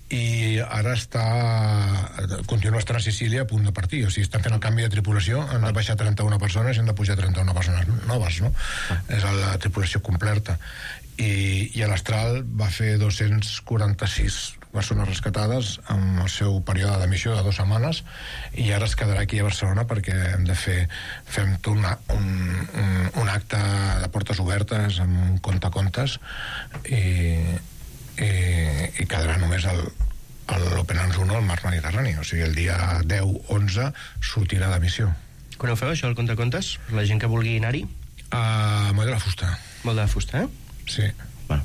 i ara està continua estant a Sicília a punt de partir, o sigui, estan fent el canvi de tripulació, han de baixar trenta-una persones i han de pujar trenta-una persones noves, no? Ah. És la tripulació completa. I, i l'Astral va fer dos-cents quaranta-sis persones rescatades amb el seu període de missió de dues setmanes, i ara es quedarà aquí a Barcelona perquè hem de fer fem una, un, un, un acte de portes obertes amb un contacontes i I, i quedarà només l'Open Arms uno al mar Mediterrani, o sigui, el dia deu onze sortirà de missió. Quan ho feu, això, el contacontes? La gent que vulgui anar-hi? A Moll de la Fusta. Moll de la Fusta, eh? Sí. Bueno.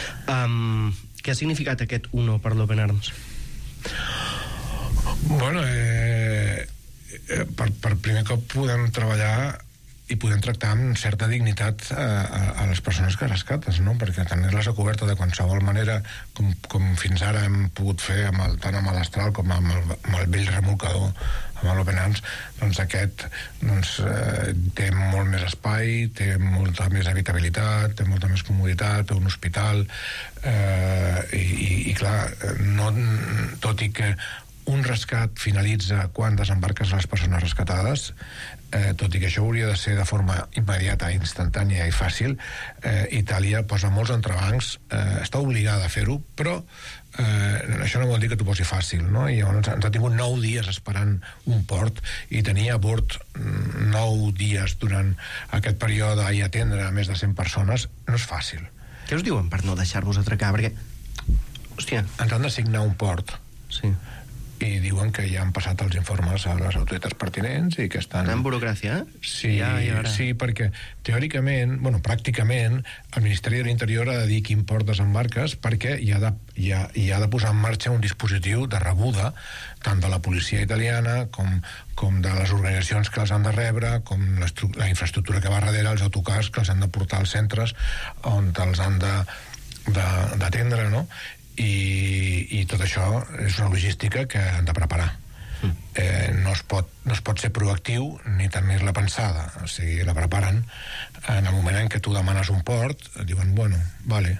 Um, què ha significat aquest uno per l'Open Arms? Bueno, eh, eh, per, per primer cop podem treballar i podem tractar amb certa dignitat a, a, a les persones que rescates, no? Perquè tenir-les a coberta de qualsevol manera, com, com fins ara hem pogut fer amb el, tant amb l'Astral com amb el, amb el vell remolcador, amb l'Open Arms, doncs aquest doncs, eh, té molt més espai, té molta més habitabilitat, té molta més comoditat, té un hospital, eh, i, i, i clar, no, tot i que un rescat finalitza quan desembarques les persones rescatades, eh, tot i que això hauria de ser de forma immediata, instantània i fàcil, eh, Itàlia posa molts entrebancs, eh, està obligada a fer-ho, però eh, això no vol dir que t'ho posi fàcil, no? I llavors ens ha tingut nou dies esperant un port i tenir a bord nou dies durant aquest període i atendre a més de cent persones no és fàcil. Què us diuen per no deixar-vos atracar? Perquè, hòstia... Ens han d'assignar un port. Sí. I diuen que ja han passat els informes a les autoritats pertinents i que estan... En burocràcia, eh? Sí, ja, ja sí, perquè teòricament, bueno, pràcticament, el Ministeri de l'Interior ha de dir quin port desembarques perquè hi ha, de, hi, ha, hi ha de posar en marxa un dispositiu de rebuda tant de la policia italiana com, com de les organitzacions que els han de rebre, com la infraestructura que va darrere, els autocars que els han de portar als centres on els han d'atendre, no? I, i tot això és una logística que han de preparar. Mm. Eh, no, es pot, no es pot ser proactiu ni tenir-la pensada. O sigui, la preparen en el moment en què tu demanes un port, diuen, bueno, vale.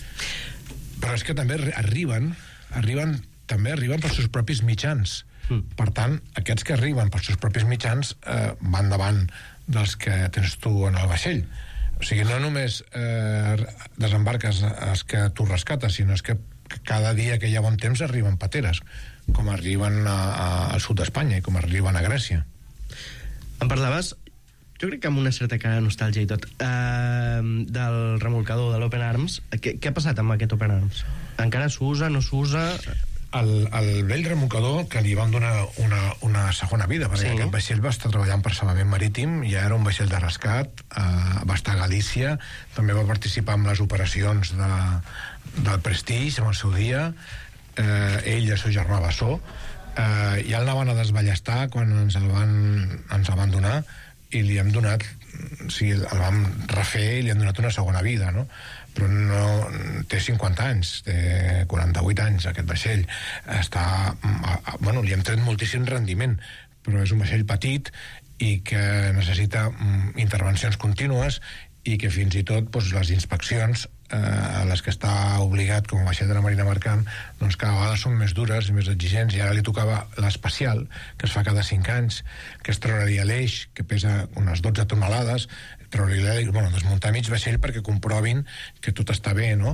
Però és que també arriben, arriben també arriben pels seus propis mitjans. Mm. Per tant, aquests que arriben pels seus propis mitjans eh, van davant dels que tens tu en el vaixell. O sigui, no només eh, desembarques els que tu rescates, sinó és que cada dia que hi ha bon temps arriben pateres, com arriben a, a, al sud d'Espanya i com arriben a Grècia. Em parlaves, jo crec que amb una certa cara de nostàlgia i tot, eh, del remolcador de l'Open Arms. Què, què ha passat amb aquest Open Arms? Encara s'usa, no s'usa? El, el vell remolcador, que li van donar una, una segona vida, perquè sí. Aquest vaixell va estar treballant per salvament marítim, ja era un vaixell de rescat, eh, va estar a Galícia, també va participar en les operacions de, del Prestige, en el seu dia, eh, ell i el seu germà Bassó, eh, ja el anaven a desballestar quan ens el van, ens el van donar, i li hem donat, o sigui, el vam refer i li hem donat una segona vida, no? Però no té cinquanta anys, té quaranta-vuit anys aquest vaixell, està, bueno, li hem tret moltíssim rendiment, però és un vaixell petit i que necessita intervencions contínues i que fins i tot doncs, les inspeccions eh, a les que està obligat com a vaixell de la Marina Mercant, doncs cada vegada són més dures i més exigents, i ara li tocava l'especial, que es fa cada cinc anys, que es treure-li l'eix, que pesa unes dotze tonelades, treure-li, bueno, desmuntar mig vaixell perquè comprovin que tot està bé, no?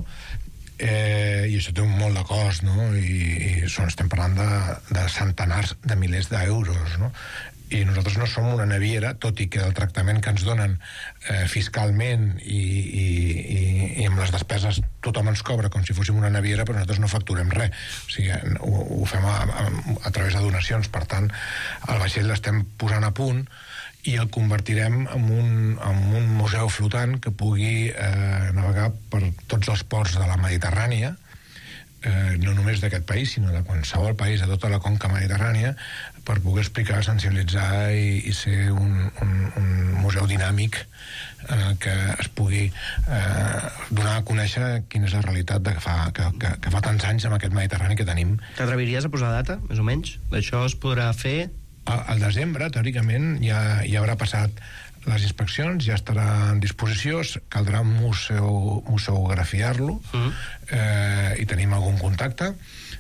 Eh, i això té un molt de cost, no? I, i són, estem parlant de, de centenars de milers d'euros, no? I nosaltres no som una naviera, tot i que el tractament que ens donen eh, fiscalment i, i, i, i amb les despeses tothom ens cobra com si fóssim una naviera, però nosaltres no facturem res. O sigui, ho, ho fem a, a, a través de donacions. Per tant, el vaixell l'estem posant a punt i el convertirem en un, en un museu flotant que pugui eh, navegar per tots els ports de la Mediterrània, eh, no només d'aquest país, sinó de qualsevol país, de tota la conca mediterrània, per poder explicar, sensibilitzar i, i ser un, un, un museu dinàmic en el que es pugui eh, donar a conèixer quina és la realitat de que, fa, que, que, que fa tants anys amb aquest Mediterrani que tenim. T'atreviries a posar data, més o menys? D'això es podrà fer... Al, al desembre, teòricament, ja, ja haurà passat les inspeccions, ja estarà en disposició, caldrà museu, museografiar-lo, uh-huh. eh, i tenim algun contacte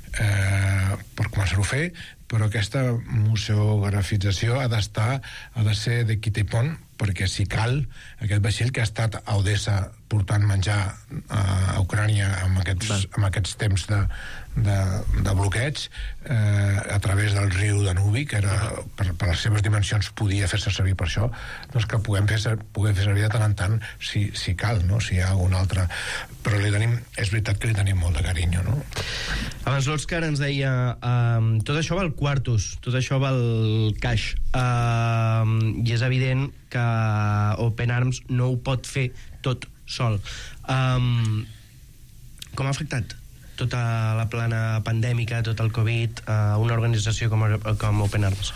eh, per començar-ho a fer, però aquesta museografització ha d'estar, ha de ser de quita i pont, perquè si cal, aquest vaixell que ha estat a Odessa portant menjar a Ucrània amb aquests, amb aquests temps de, de, de bloqueig eh, a través del riu Danubi, que era, per, per les seves dimensions podia fer-se servir per això, doncs que puguem fer, puguem fer servir de tant en tant si, si cal, no? Si hi ha algun altre, però li tenim, és veritat que li tenim molt de carinyo, no? Abans l'Òscar ens deia um, tot això val quartos, tot això val cash, um, i és evident que Open Arms no ho pot fer tot sol. Um, com ha afectat tota la plana pandèmica, tot el Covid, a una organització com, com Open Arms?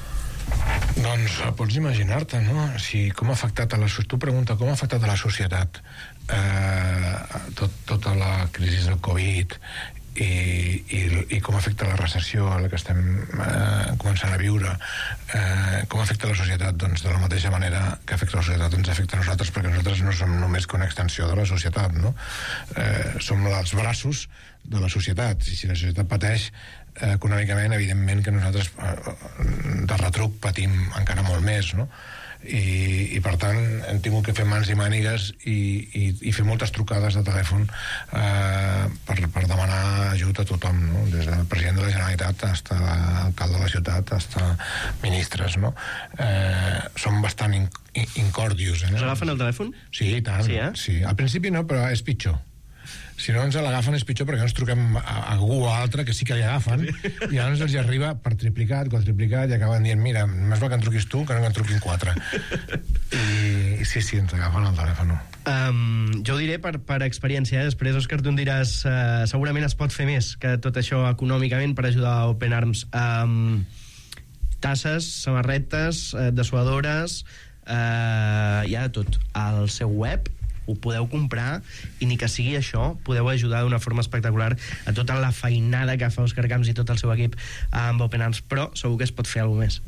Doncs pots imaginar-te, no? Si, com ha afectat a la societat, tu pregunta com ha afectat a la societat eh, tot, tota la crisi del Covid i, i, i com afecta la recessió a la que estem eh, començant a viure, eh, com afecta la societat, doncs de la mateixa manera que afecta la societat ens afecta a nosaltres, perquè nosaltres no som només que una extensió de la societat, no? Eh, som els braços de la societat, i si la societat pateix eh, econòmicament, evidentment que nosaltres eh, de retruc patim encara molt més, no? i, i per tant hem tingut que fer mans i mànigues i, i, i fer moltes trucades de telèfon eh, per, per demanar ajut a tothom, no? Des del president de la Generalitat fins a l'alcalde de la ciutat fins a ministres, no? Eh, som bastant in, in, incòrdios. Eh? Us agafen el telèfon? Sí, i tant. Sí, eh? Sí. Al principi no, però és pitjor. Si no ens l'agafen és pitjor perquè ens truquem a, a algú o altre que sí que li agafen i llavors els hi arriba per triplicat, quadriplicat i acaben dient, mira, més val que en truquis tu que no que en truquin quatre. I sí, sí, ens agafen el telèfon. Um, jo ho diré per, per experiència, eh? Després, Òscar, tu em diràs uh, segurament es pot fer més que tot això econòmicament per ajudar a Open Arms. Um, tasses, samarretes, uh, dessuadores, uh, hi ha de tot. Al seu web ho podeu comprar i ni que sigui això podeu ajudar d'una forma espectacular a tota la feinada que fa Òscar Camps i tot el seu equip amb Open Arms, però segur que es pot fer alguna més.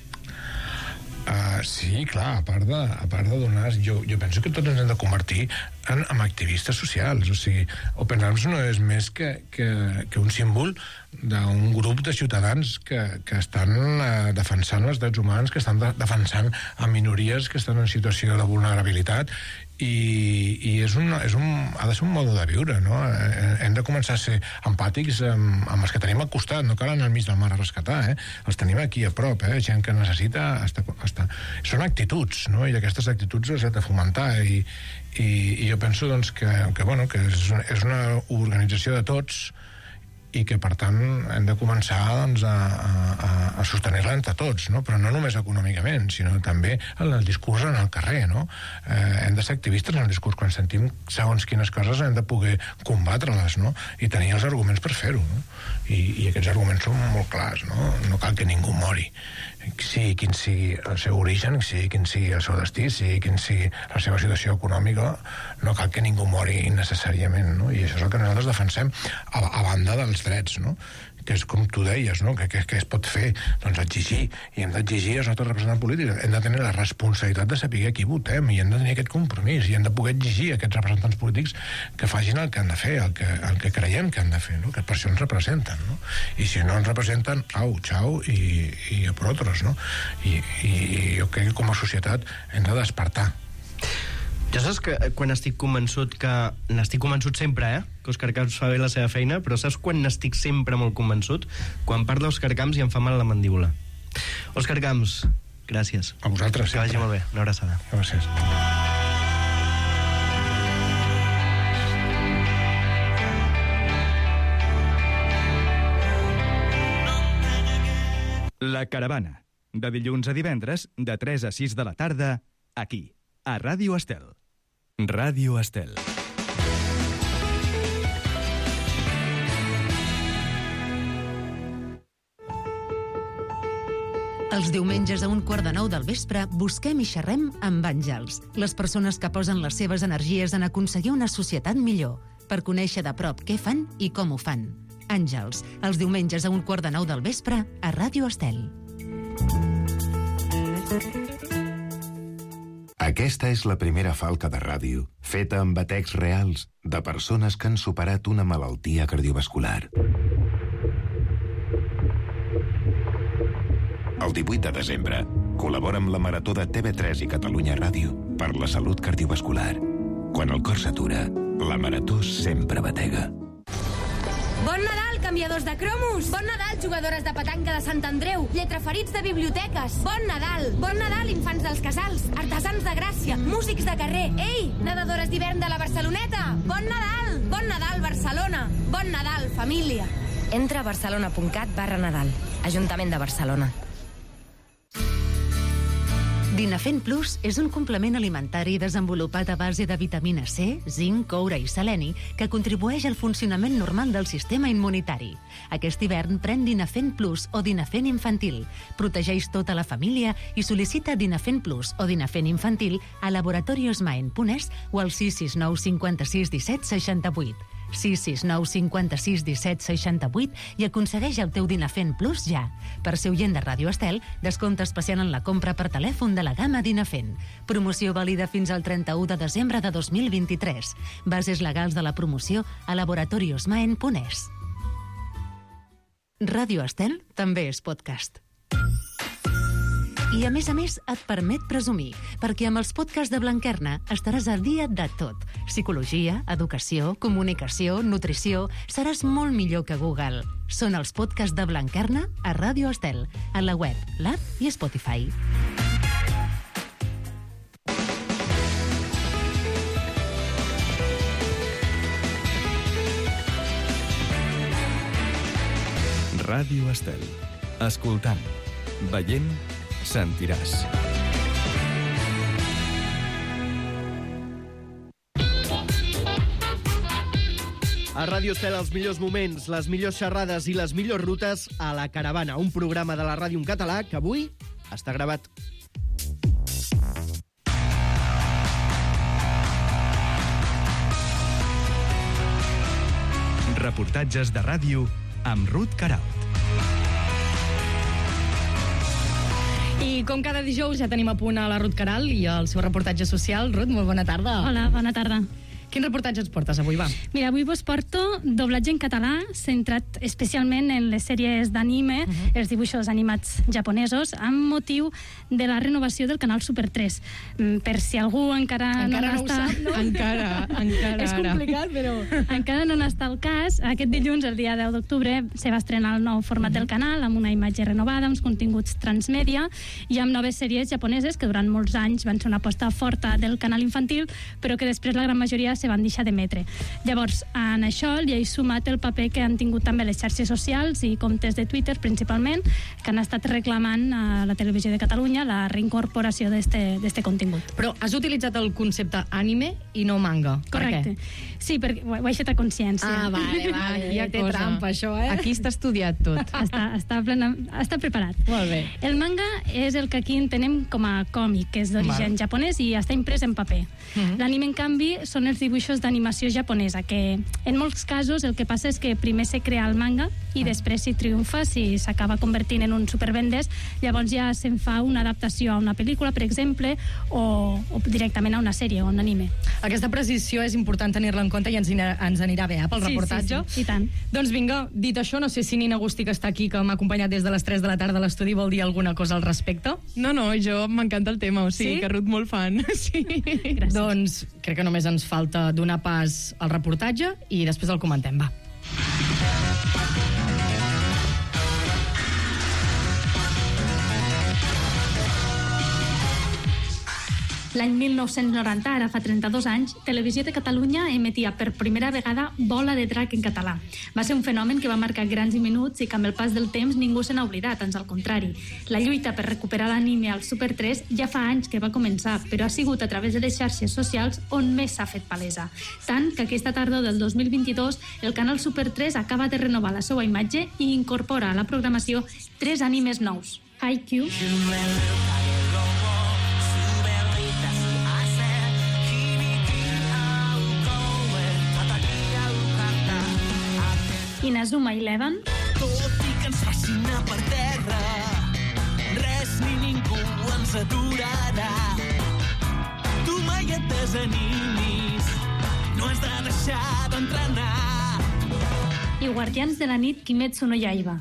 Uh, sí, clar, a part de, a part de donar... Jo, jo penso que tots ens hem de convertir en, en activistes socials. O sigui, Open Arms no és més que, que, que un símbol d'un grup de ciutadans que, que estan uh, defensant els drets humans, que estan de, defensant a minories que estan en situació de vulnerabilitat i, i és un, és un, ha de ser un mode de viure, no? Hem de començar a ser empàtics amb, amb els que tenim al costat, no cal anar al mig del mar a rescatar, eh? Els tenim aquí a prop, eh? Gent que necessita estar, estar... Són actituds, no? I aquestes actituds les hem de fomentar i, i, i jo penso doncs, que, que, bueno, que és, és una organització de tots i que, per tant, hem de començar doncs, a, a, a sostenir-la entre tots, no? Però no només econòmicament, sinó també en el discurs en el carrer, no? Eh, hem de ser activistes en el discurs. Quan sentim segons quines coses hem de poder combatre-les, no? I tenir els arguments per fer-ho, no? I, i aquests arguments són molt clars, no? No cal que ningú mori. Sigui quin sigui el seu origen, sigui quin sigui el seu destí, sigui quin sigui la seva situació econòmica, no cal que ningú mori innecessàriament, no? I això és el que nosaltres defensem a, a banda dels drets, no? Que és com tu deies, no? Que, que, que es pot fer? Doncs exigir, i hem d'exigir als nostres representants polítics, hem de tenir la responsabilitat de saber a qui votem, i hem de tenir aquest compromís, i hem de poder exigir a aquests representants polítics que facin el que han de fer, el que, el que creiem que han de fer, no? Que per això ens representen, no? I si no ens representen, au, xau, i, i a per altres, no? I, i, i jo crec que com a societat hem de despertar. Ja saps que quan estic convençut que... N'estic convençut sempre, eh? Que Òscar Camps fa bé la seva feina, però saps quan n'estic sempre molt convençut? Quan parla Òscar Camps i em fa mal la mandíbula. Òscar Camps, gràcies. A vosaltres. Que vagi molt bé. Una abraçada. Gràcies. La Caravana, de dilluns a divendres, de tres a sis de la tarda, aquí, a Ràdio Estel. Ràdio Estel. Els diumenges a un quart de nou del vespre busquem i xerrem amb àngels, les persones que posen les seves energies en aconseguir una societat millor, per conèixer de prop què fan i com ho fan. Àngels, els diumenges a un quart de nou del vespre a Ràdio Estel. Aquesta és la primera falca de ràdio, feta amb batecs reals, de persones que han superat una malaltia cardiovascular. El divuit de desembre, col·labora amb la Marató de T V tres i Catalunya Ràdio per la salut cardiovascular. Quan el cor s'atura, la Marató sempre batega. Bon Nadal, canviadors de cromos! Bon Nadal, jugadores de petanca de Sant Andreu! Lletraferits de biblioteques! Bon Nadal! Bon Nadal, infants dels casals! Artesans de Gràcia! Músics de carrer! Ei, nedadores d'hivern de la Barceloneta! Bon Nadal! Bon Nadal, Barcelona! Bon Nadal, família! Entra a barcelona.cat barra Nadal. Ajuntament de Barcelona. Dinafen Plus és un complement alimentari desenvolupat a base de vitamina C, zinc, coure i seleni que contribueix al funcionament normal del sistema immunitari. Aquest hivern pren Dinafen Plus o Dinafen Infantil. Protegeix tota la família i sol·licita Dinafen Plus o Dinafen Infantil a laboratoriosmaen punt es o al sis sis nou cinquanta-sis disset seixanta-vuit. sis sis nou cinquanta-sis disset seixanta-vuit i aconsegueix el teu Dinafen Plus ja. Per ser oient de Ràdio Estel, descompte especial en la compra per telèfon de la gamma Dinafen. Promoció vàlida fins al trenta-u de desembre de dos mil vint-i-tres. Bases legals de la promoció a laboratoriosmaen punt es. Ràdio Estel també és podcast. I a més a més et permet presumir, perquè amb els podcasts de Blanquerna estaràs al dia de tot. Psicologia, educació, comunicació, nutrició... Seràs molt millor que Google. Són els podcasts de Blanquerna a Ràdio Estel, a la web, l'app i Spotify. Ràdio Estel. Escoltant, veient, sentiràs. A Ràdio Estel, els millors moments, les millors xerrades i les millors rutes a La Caravana, un programa de la ràdio en català que avui està gravat. Reportatges de ràdio amb Ruth Queralt. I com cada dijous ja tenim a punt a la Ruth Queralt i el seu reportatge social. Ruth, molt bona tarda. Hola, bona tarda. Quin reportatge ens portes avui, va? Mira, avui vos porto doblatge en català, centrat especialment en les sèries d'anime, uh -huh. els dibuixos animats japonesos, amb motiu de la renovació del canal Super tres. Per si algú encara, encara no no n'està... ho sap, no? Encara, encara. És complicat, però... encara no n'està el cas. Aquest dilluns, el dia deu d'octubre, se va estrenar el nou format uh -huh. del canal, amb una imatge renovada, uns continguts transmèdia, i amb noves sèries japoneses que durant molts anys van ser una aposta forta del canal infantil, però que després la gran majoria se van deixar d'emetre. Llavors, en això li he sumat el paper que han tingut també les xarxes socials i comptes de Twitter, principalment, que han estat reclamant a la Televisió de Catalunya la reincorporació d'este contingut. Però has utilitzat el concepte anime i no manga. Correcte. Per què? Sí, perquè ho he fet a consciència. Ah, vale, vale. Ja té cosa. trampa, això, eh? Aquí està estudiat tot. Està, està, plena, està preparat. Molt bé. El manga és el que aquí entenem com a còmic, que és d'origen japonès i està imprès en paper. Uh -huh. L'anime, en canvi, són els dibuixos d'animació japonesa, que en molts casos el que passa és que primer se crea el manga i després, si triomfa, si s'acaba convertint en un supervendes, llavors ja se'n fa una adaptació a una pel·lícula, per exemple, o, o directament a una sèrie o un anime. Aquesta precisió és important tenir-la en compte i ens anirà, ens anirà bé, eh, pel sí, reportatge. Sí, sí, i tant. Doncs vinga, dit això, no sé si Nina Agustí, que està aquí, que m'ha acompanyat des de les tres de la tarda a l'estudi, vol dir alguna cosa al respecte? No, no, jo m'encanta el tema, o sigui, sí? que Ruth molt fan. Sí. Gràcies. Doncs crec que només ens falta donar pas al reportatge i després el comentem, va. L'any mil nou-cents noranta, ara fa trenta-dos anys, Televisió de Catalunya emetia per primera vegada Bola de drac en català. Va ser un fenomen que va marcar grans i minuts i que amb el pas del temps ningú se n'ha oblidat, ans al contrari. La lluita per recuperar l'anime al Super tres ja fa anys que va començar, però ha sigut a través de les xarxes socials on més s'ha fet palesa. Tant que aquesta tardor del dos mil vint-i-dos el canal Super tres acaba de renovar la seva imatge i incorpora a la programació tres animes nous. Haikyuu, Inazuma Eleven, tot i que ens faci anar per terra, res ni ningú ens aturarà. Tu mai et desanimis, no has de deixar d'entrenar. i Guardians de la nit Kimetsu no Yaiba.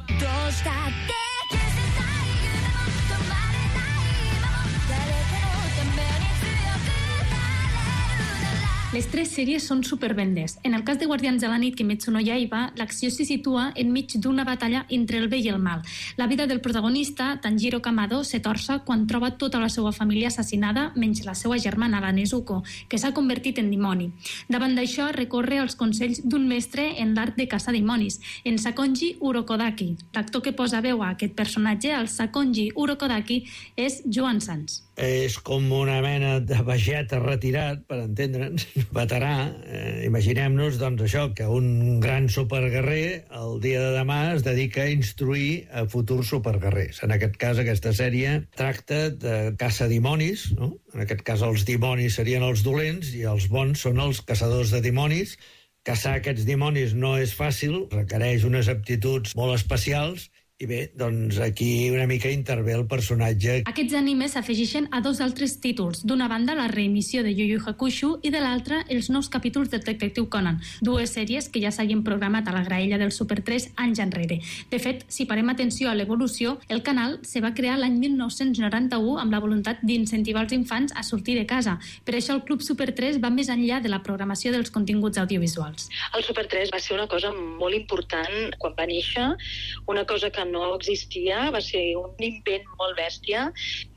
Les tres sèries són supervendes. En el cas de Guardians de la nit Kimetsu no Yaiba, l'acció se situa enmig d'una batalla entre el bé i el mal. La vida del protagonista, Tanjiro Kamado, se torça quan troba tota la seva família assassinada, menys la seva germana, la Nezuko, que s'ha convertit en dimoni. Davant d'això, recorre als consells d'un mestre en l'art de caçar dimonis, en Sakonji Urokodaki. L'actor que posa veu a aquest personatge, el Sakonji Urokodaki, és Joan Sans. És com una mena de vegeta retirat, per entendre'ns, veterà. Eh, Imaginem-nos, doncs, això, que un gran superguerrer el dia de demà es dedica a instruir a futurs superguerrers. En aquest cas, aquesta sèrie tracta de caça-dimonis, no? En aquest cas, els dimonis serien els dolents i els bons són els caçadors de dimonis. Caçar aquests dimonis no és fàcil, requereix unes aptituds molt especials I bé, doncs aquí una mica intervé el personatge. Aquests animes s'afegeixen a dos altres títols. D'una banda, la reemissió de Yu Yu Hakusho i de l'altra, els nous capítols de Detective Conan, dues sèries que ja s'havien programat a la graella del Super tres anys enrere. De fet, si parem atenció a l'evolució, el canal se va crear l'any mil nou-cents noranta-u amb la voluntat d'incentivar els infants a sortir de casa. Per això el Club Super tres va més enllà de la programació dels continguts audiovisuals. El Super tres va ser una cosa molt important quan va néixer, una cosa que no existia, va ser un invent molt bèstia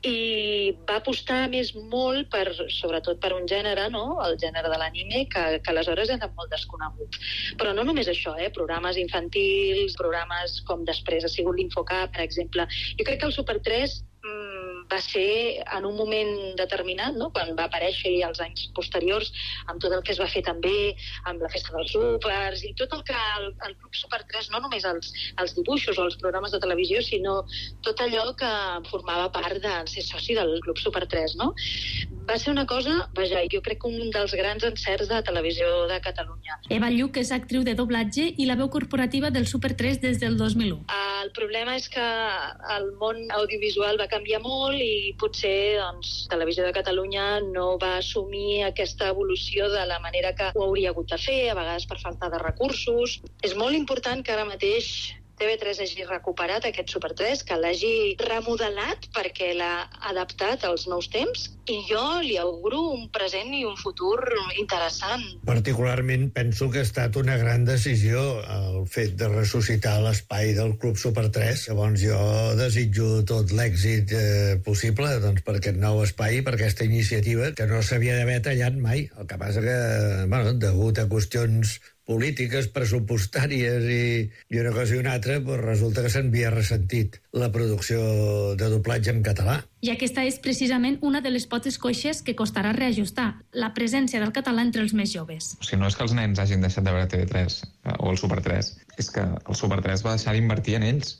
i va apostar més molt per, sobretot per un gènere, no? El gènere de l'anime, que, que aleshores era molt desconegut. Però no només això, eh? Programes infantils, programes com després ha sigut l'Infocap, per exemple. Jo crec que el Super tres mmm, va ser en un moment determinat, no? Quan va aparèixer als anys posteriors, amb tot el que es va fer també, amb la festa dels súpers i tot el que el, el Club Super tres, no només els, els dibuixos o els programes de televisió, sinó tot allò que formava part de ser soci del Club Super tres, no? Va ser una cosa, vaja, jo crec que un dels grans encerts de televisió de Catalunya. Eva Lluc és actriu de doblatge i la veu corporativa del Super tres des del dos mil u. El problema és que el món audiovisual va canviar molt i potser doncs, Televisió de Catalunya no va assumir aquesta evolució de la manera que ho hauria hagut de fer, a vegades per falta de recursos. És molt important que ara mateix T V tres hagi recuperat aquest Super tres, que l'hagi remodelat perquè l'ha adaptat als nous temps, i jo li auguro un present i un futur interessant. Particularment penso que ha estat una gran decisió el fet de ressuscitar l'espai del Club Super tres. Llavors jo desitjo tot l'èxit eh, possible doncs, per aquest nou espai, per aquesta iniciativa que no s'havia d'haver tallat mai. El que passa que, bueno, degut a qüestions polítiques, pressupostàries i, i una cosa i una altra, doncs resulta que s'havia ressentit la producció de doblatge en català. I aquesta és precisament una de les potes coixes que costarà reajustar, la presència del català entre els més joves. O sigui, no és que els nens hagin deixat de veure T V tres o el Super tres, és que el Super tres va deixar d'invertir en ells.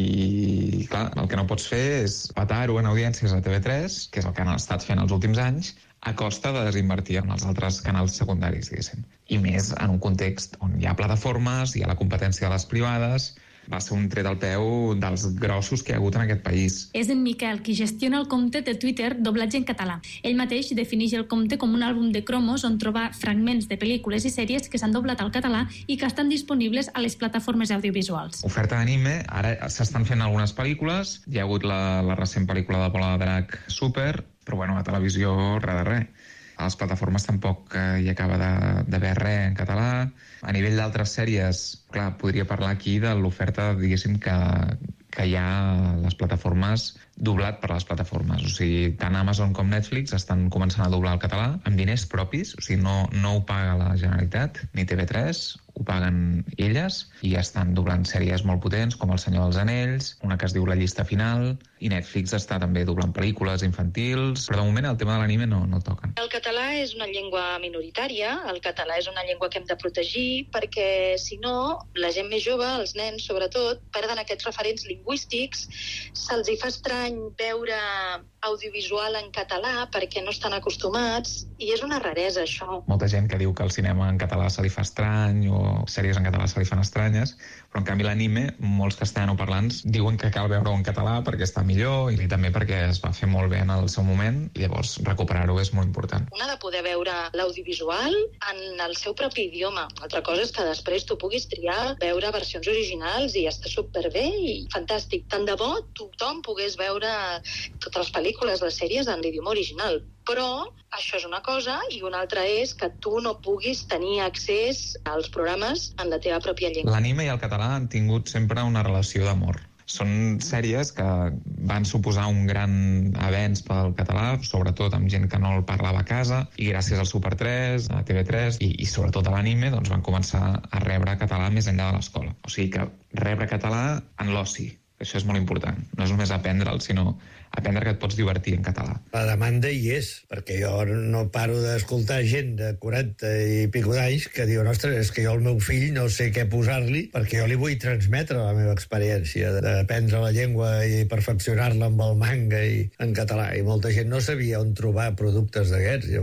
I, clar, el que no pots fer és patar-ho en audiències a T V tres, que és el que han estat fent els últims anys, a costa de desinvertir en els altres canals secundaris, diguéssim. I més en un context on hi ha plataformes, hi ha la competència de les privades. Va ser un tret al peu dels grossos que hi ha hagut en aquest país. És en Miquel qui gestiona el compte de Twitter Doblatge en Català. Ell mateix defineix el compte com un àlbum de cromos on trobar fragments de pel·lícules i sèries que s'han doblat al català i que estan disponibles a les plataformes audiovisuals. Oferta d'anime, ara s'estan fent algunes pel·lícules, hi ha hagut la, la recent pel·lícula de Bola de Drac Super, però bueno, a televisió res de res. A les plataformes tampoc eh, hi acaba d'haver res en català. A nivell d'altres sèries, clar, podria parlar aquí de l'oferta, diguéssim, que, que hi ha a les plataformes doblat per les plataformes. O sigui, tant Amazon com Netflix estan començant a doblar el català amb diners propis, o sigui, no, no ho paga la Generalitat, ni T V tres, ho paguen elles, i estan doblant sèries molt potents, com El Senyor dels Anells, una que es diu La Llista Final, i Netflix està també doblant pel·lícules infantils, però de moment el tema de l'anime no, no el toquen. El català és una llengua minoritària, el català és una llengua que hem de protegir, perquè si no, la gent més jove, els nens sobretot, perden aquests referents lingüístics, se'ls hi fa estrany veure audiovisual en català perquè no estan acostumats, i és una raresa, això. Molta gent que diu que el cinema en català se li fa estrany o sèries en català se li fan estranyes, però en canvi l'anime, molts castellanoparlants diuen que cal veure-ho en català perquè està millor i també perquè es va fer molt bé en el seu moment, i llavors recuperar-ho és molt important. Un ha de poder veure l'audiovisual en el seu propi idioma. L'altra cosa és que després tu puguis triar veure versions originals i està superbé i fantàstic. Tant de bo tothom pogués veure totes les pel·lícules, les sèries en l'idioma original. Però això és una cosa, i una altra és que tu no puguis tenir accés als programes en la teva pròpia llengua. L'anime i el català han tingut sempre una relació d'amor. Són sèries que van suposar un gran avenç pel català, sobretot amb gent que no el parlava a casa, i gràcies al Super tres, a T V tres i, i sobretot a l'anime, doncs van començar a rebre català més enllà de l'escola. O sigui que rebre català en l'oci, això és molt important. No és només aprendre'l, sinó aprendre que et pots divertir en català. La demanda hi és, perquè jo no paro d'escoltar gent de quaranta i pico d'anys que diuen, ostres, és que jo al meu fill no sé què posar-li, perquè jo li vull transmetre la meva experiència d'aprendre la llengua i perfeccionar-la amb el manga i en català. I molta gent no sabia on trobar productes d'aquests, llavors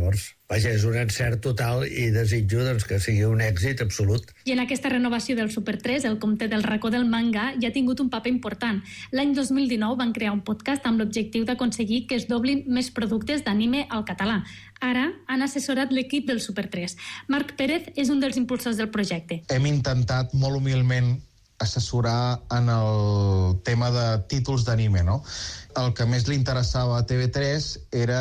vaja, és un encert total i desitjo doncs, que sigui un èxit absolut. I en aquesta renovació del Super tres, el Comte del Racó del Manga ja ha tingut un paper important. L'any dos mil dinou van crear un podcast amb l'objectiu d'aconseguir que es doblin més productes d'anime al català. Ara han assessorat l'equip del Super tres. Marc Pérez és un dels impulsors del projecte. Hem intentat molt humilment assessorar en el tema de títols d'anime, no? El que més li interessava a T V tres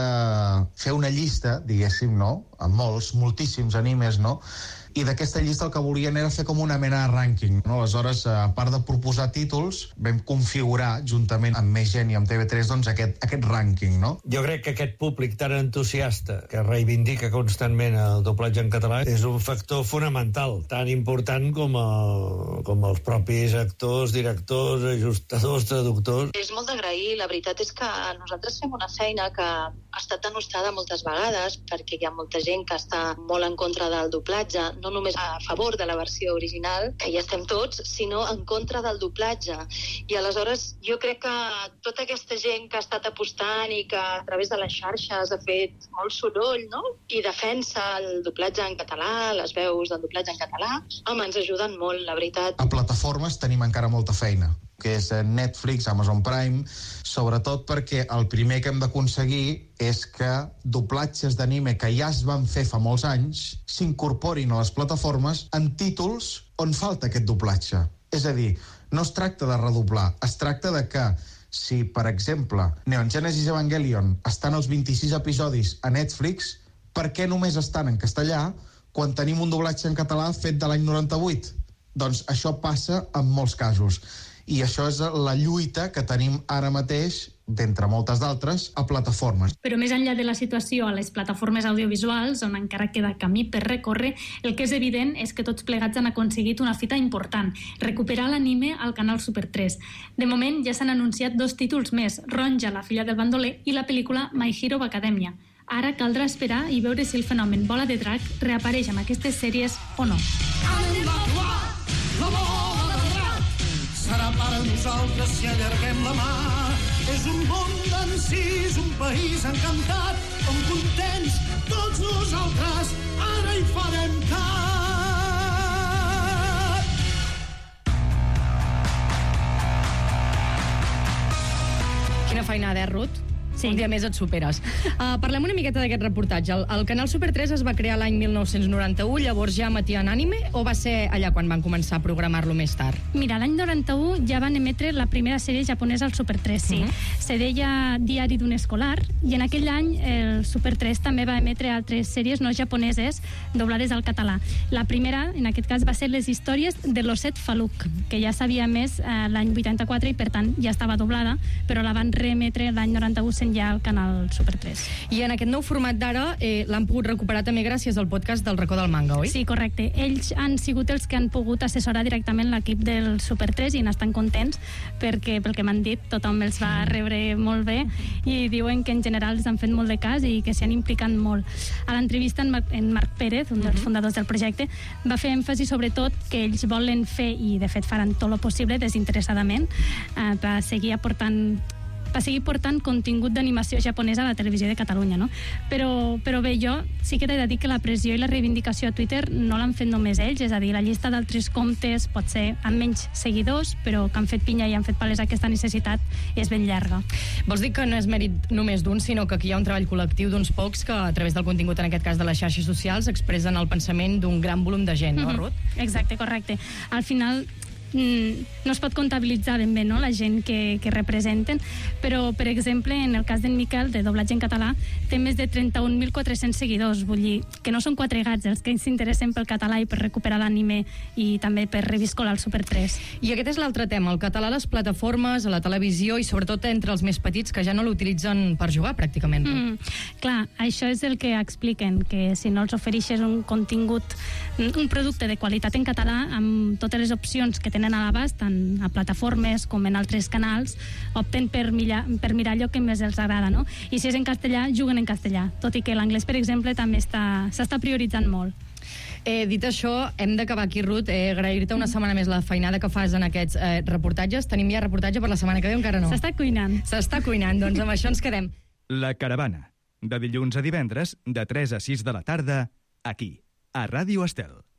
era fer una llista, diguéssim, no?, amb molts, moltíssims animes, no?, i d'aquesta llista el que volien era fer com una mena de rànquing, no? Aleshores, a part de proposar títols, vam configurar, juntament amb més gent i amb T V tres, doncs aquest, aquest rànquing, no? Jo crec que aquest públic tan entusiasta que reivindica constantment el doblatge en català és un factor fonamental, tan important com, el, com els propis actors, directors, ajustadors, traductors. És molt d'agrair. La veritat és que nosaltres fem una feina que ha estat denostada moltes vegades perquè hi ha molta gent que està molt en contra del doblatge, no només a favor de la versió original, que ja estem tots, sinó en contra del doblatge. I aleshores jo crec que tota aquesta gent que ha estat apostant i que a través de les xarxes ha fet molt soroll, no?, i defensa el doblatge en català, les veus del doblatge en català, home, ens ajuden molt, la veritat. A plataformes tenim encara molta feina, que és Netflix, Amazon Prime, sobretot perquè el primer que hem d'aconseguir és que doblatges d'anime que ja es van fer fa molts anys s'incorporin a les plataformes en títols on falta aquest doblatge. És a dir, no es tracta de redoblar, es tracta de que si, per exemple, Neon Genesis Evangelion estan els vint-i-sis episodis a Netflix, per què només estan en castellà quan tenim un doblatge en català fet de l'any noranta-vuit? Doncs això passa en molts casos. I això és la lluita que tenim ara mateix, d'entre moltes d'altres, a plataformes. Però més enllà de la situació a les plataformes audiovisuals, on encara queda camí per recórrer, el que és evident és que tots plegats han aconseguit una fita important, recuperar l'anime al canal Super tres. De moment ja s'han anunciat dos títols més, Ronja, la filla del bandoler, i la pel·lícula My Hero Academia. Ara caldrà esperar i veure si el fenomen Bola de Drac reapareix en aquestes sèries o no. Serà per a nosaltres si allarguem la mà. És un món d'encís, un país encantat, com contents tots nosaltres, ara hi farem cap. Quina feinada, eh, Ruth? Sí. Un dia més et superes. Uh, parlem una miqueta d'aquest reportatge. El, el canal Super tres es va crear l'any mil nou-cents noranta-u, llavors ja emetien anime, o va ser allà quan van començar a programar-lo més tard? Mira, l'any noranta-u ja van emetre la primera sèrie japonesa al Super tres, sí. Uh-huh. Se deia Diari d'un escolar, i en aquell any el Super tres també va emetre altres sèries no japoneses doblades al català. La primera, en aquest cas, va ser Les històries de l'osset Faluk, que ja s'havia emès eh, l'any vuitanta-quatre i, per tant, ja estava doblada, però la van reemetre l'any noranta-u sent ja al canal Super tres. I en aquest nou format d'ara eh, l'han pogut recuperar també gràcies al podcast del Racó del Manga, oi? Sí, correcte. Ells han sigut els que han pogut assessorar directament l'equip del Super tres i n'estan contents perquè, pel que m'han dit, tothom els va rebre molt bé i diuen que en general els han fet molt de cas i que s'hi han implicat molt. A l'entrevista en, Mar en Marc Pérez, un dels fundadors del projecte, va fer èmfasi sobretot que ells volen fer, i de fet faran tot el possible desinteressadament, eh, per seguir aportant per seguir portant contingut d'animació japonesa a la televisió de Catalunya, no? Però, però bé, jo sí que t'he de dir que la pressió i la reivindicació a Twitter no l'han fet només ells, és a dir, la llista d'altres comptes pot ser amb menys seguidors, però que han fet pinya i han fet palesa aquesta necessitat és ben llarga. Vols dir que no és mèrit només d'un, sinó que aquí hi ha un treball col·lectiu d'uns pocs que, a través del contingut, en aquest cas de les xarxes socials, expressen el pensament d'un gran volum de gent, no, Ruth? Mm-hmm. Exacte, correcte. Al final no es pot comptabilitzar ben bé, no?, la gent que, que representen, però, per exemple, en el cas d'en Miquel, de doblatge en català, té més de trenta-un mil quatre-cents seguidors, vull dir que no són quatre gats els que s'interessen pel català i per recuperar l'anime i també per reviscolar el Super tres. I aquest és l'altre tema, el català a les plataformes, a la televisió i sobretot entre els més petits que ja no l'utilitzen per jugar, pràcticament. Mm, clar, això és el que expliquen, que si no els ofereixes un contingut, un producte de qualitat en català, amb totes les opcions que tenen tenen a l'abast, tant a plataformes com en altres canals, opten per, mirar, per mirar allò que més els agrada, no? I si és en castellà, juguen en castellà, tot i que l'anglès, per exemple, també s'està prioritzant molt. Eh, dit això, hem d'acabar aquí, Ruth. Eh, agrair-te una setmana més la feinada que fas en aquests eh, reportatges. Tenim ja reportatge per la setmana que ve, encara no? S'està cuinant. S'està cuinant, doncs amb això ens quedem. La Caravana, De dilluns a divendres, de tres a sis de la tarda, aquí, a Ràdio Estel.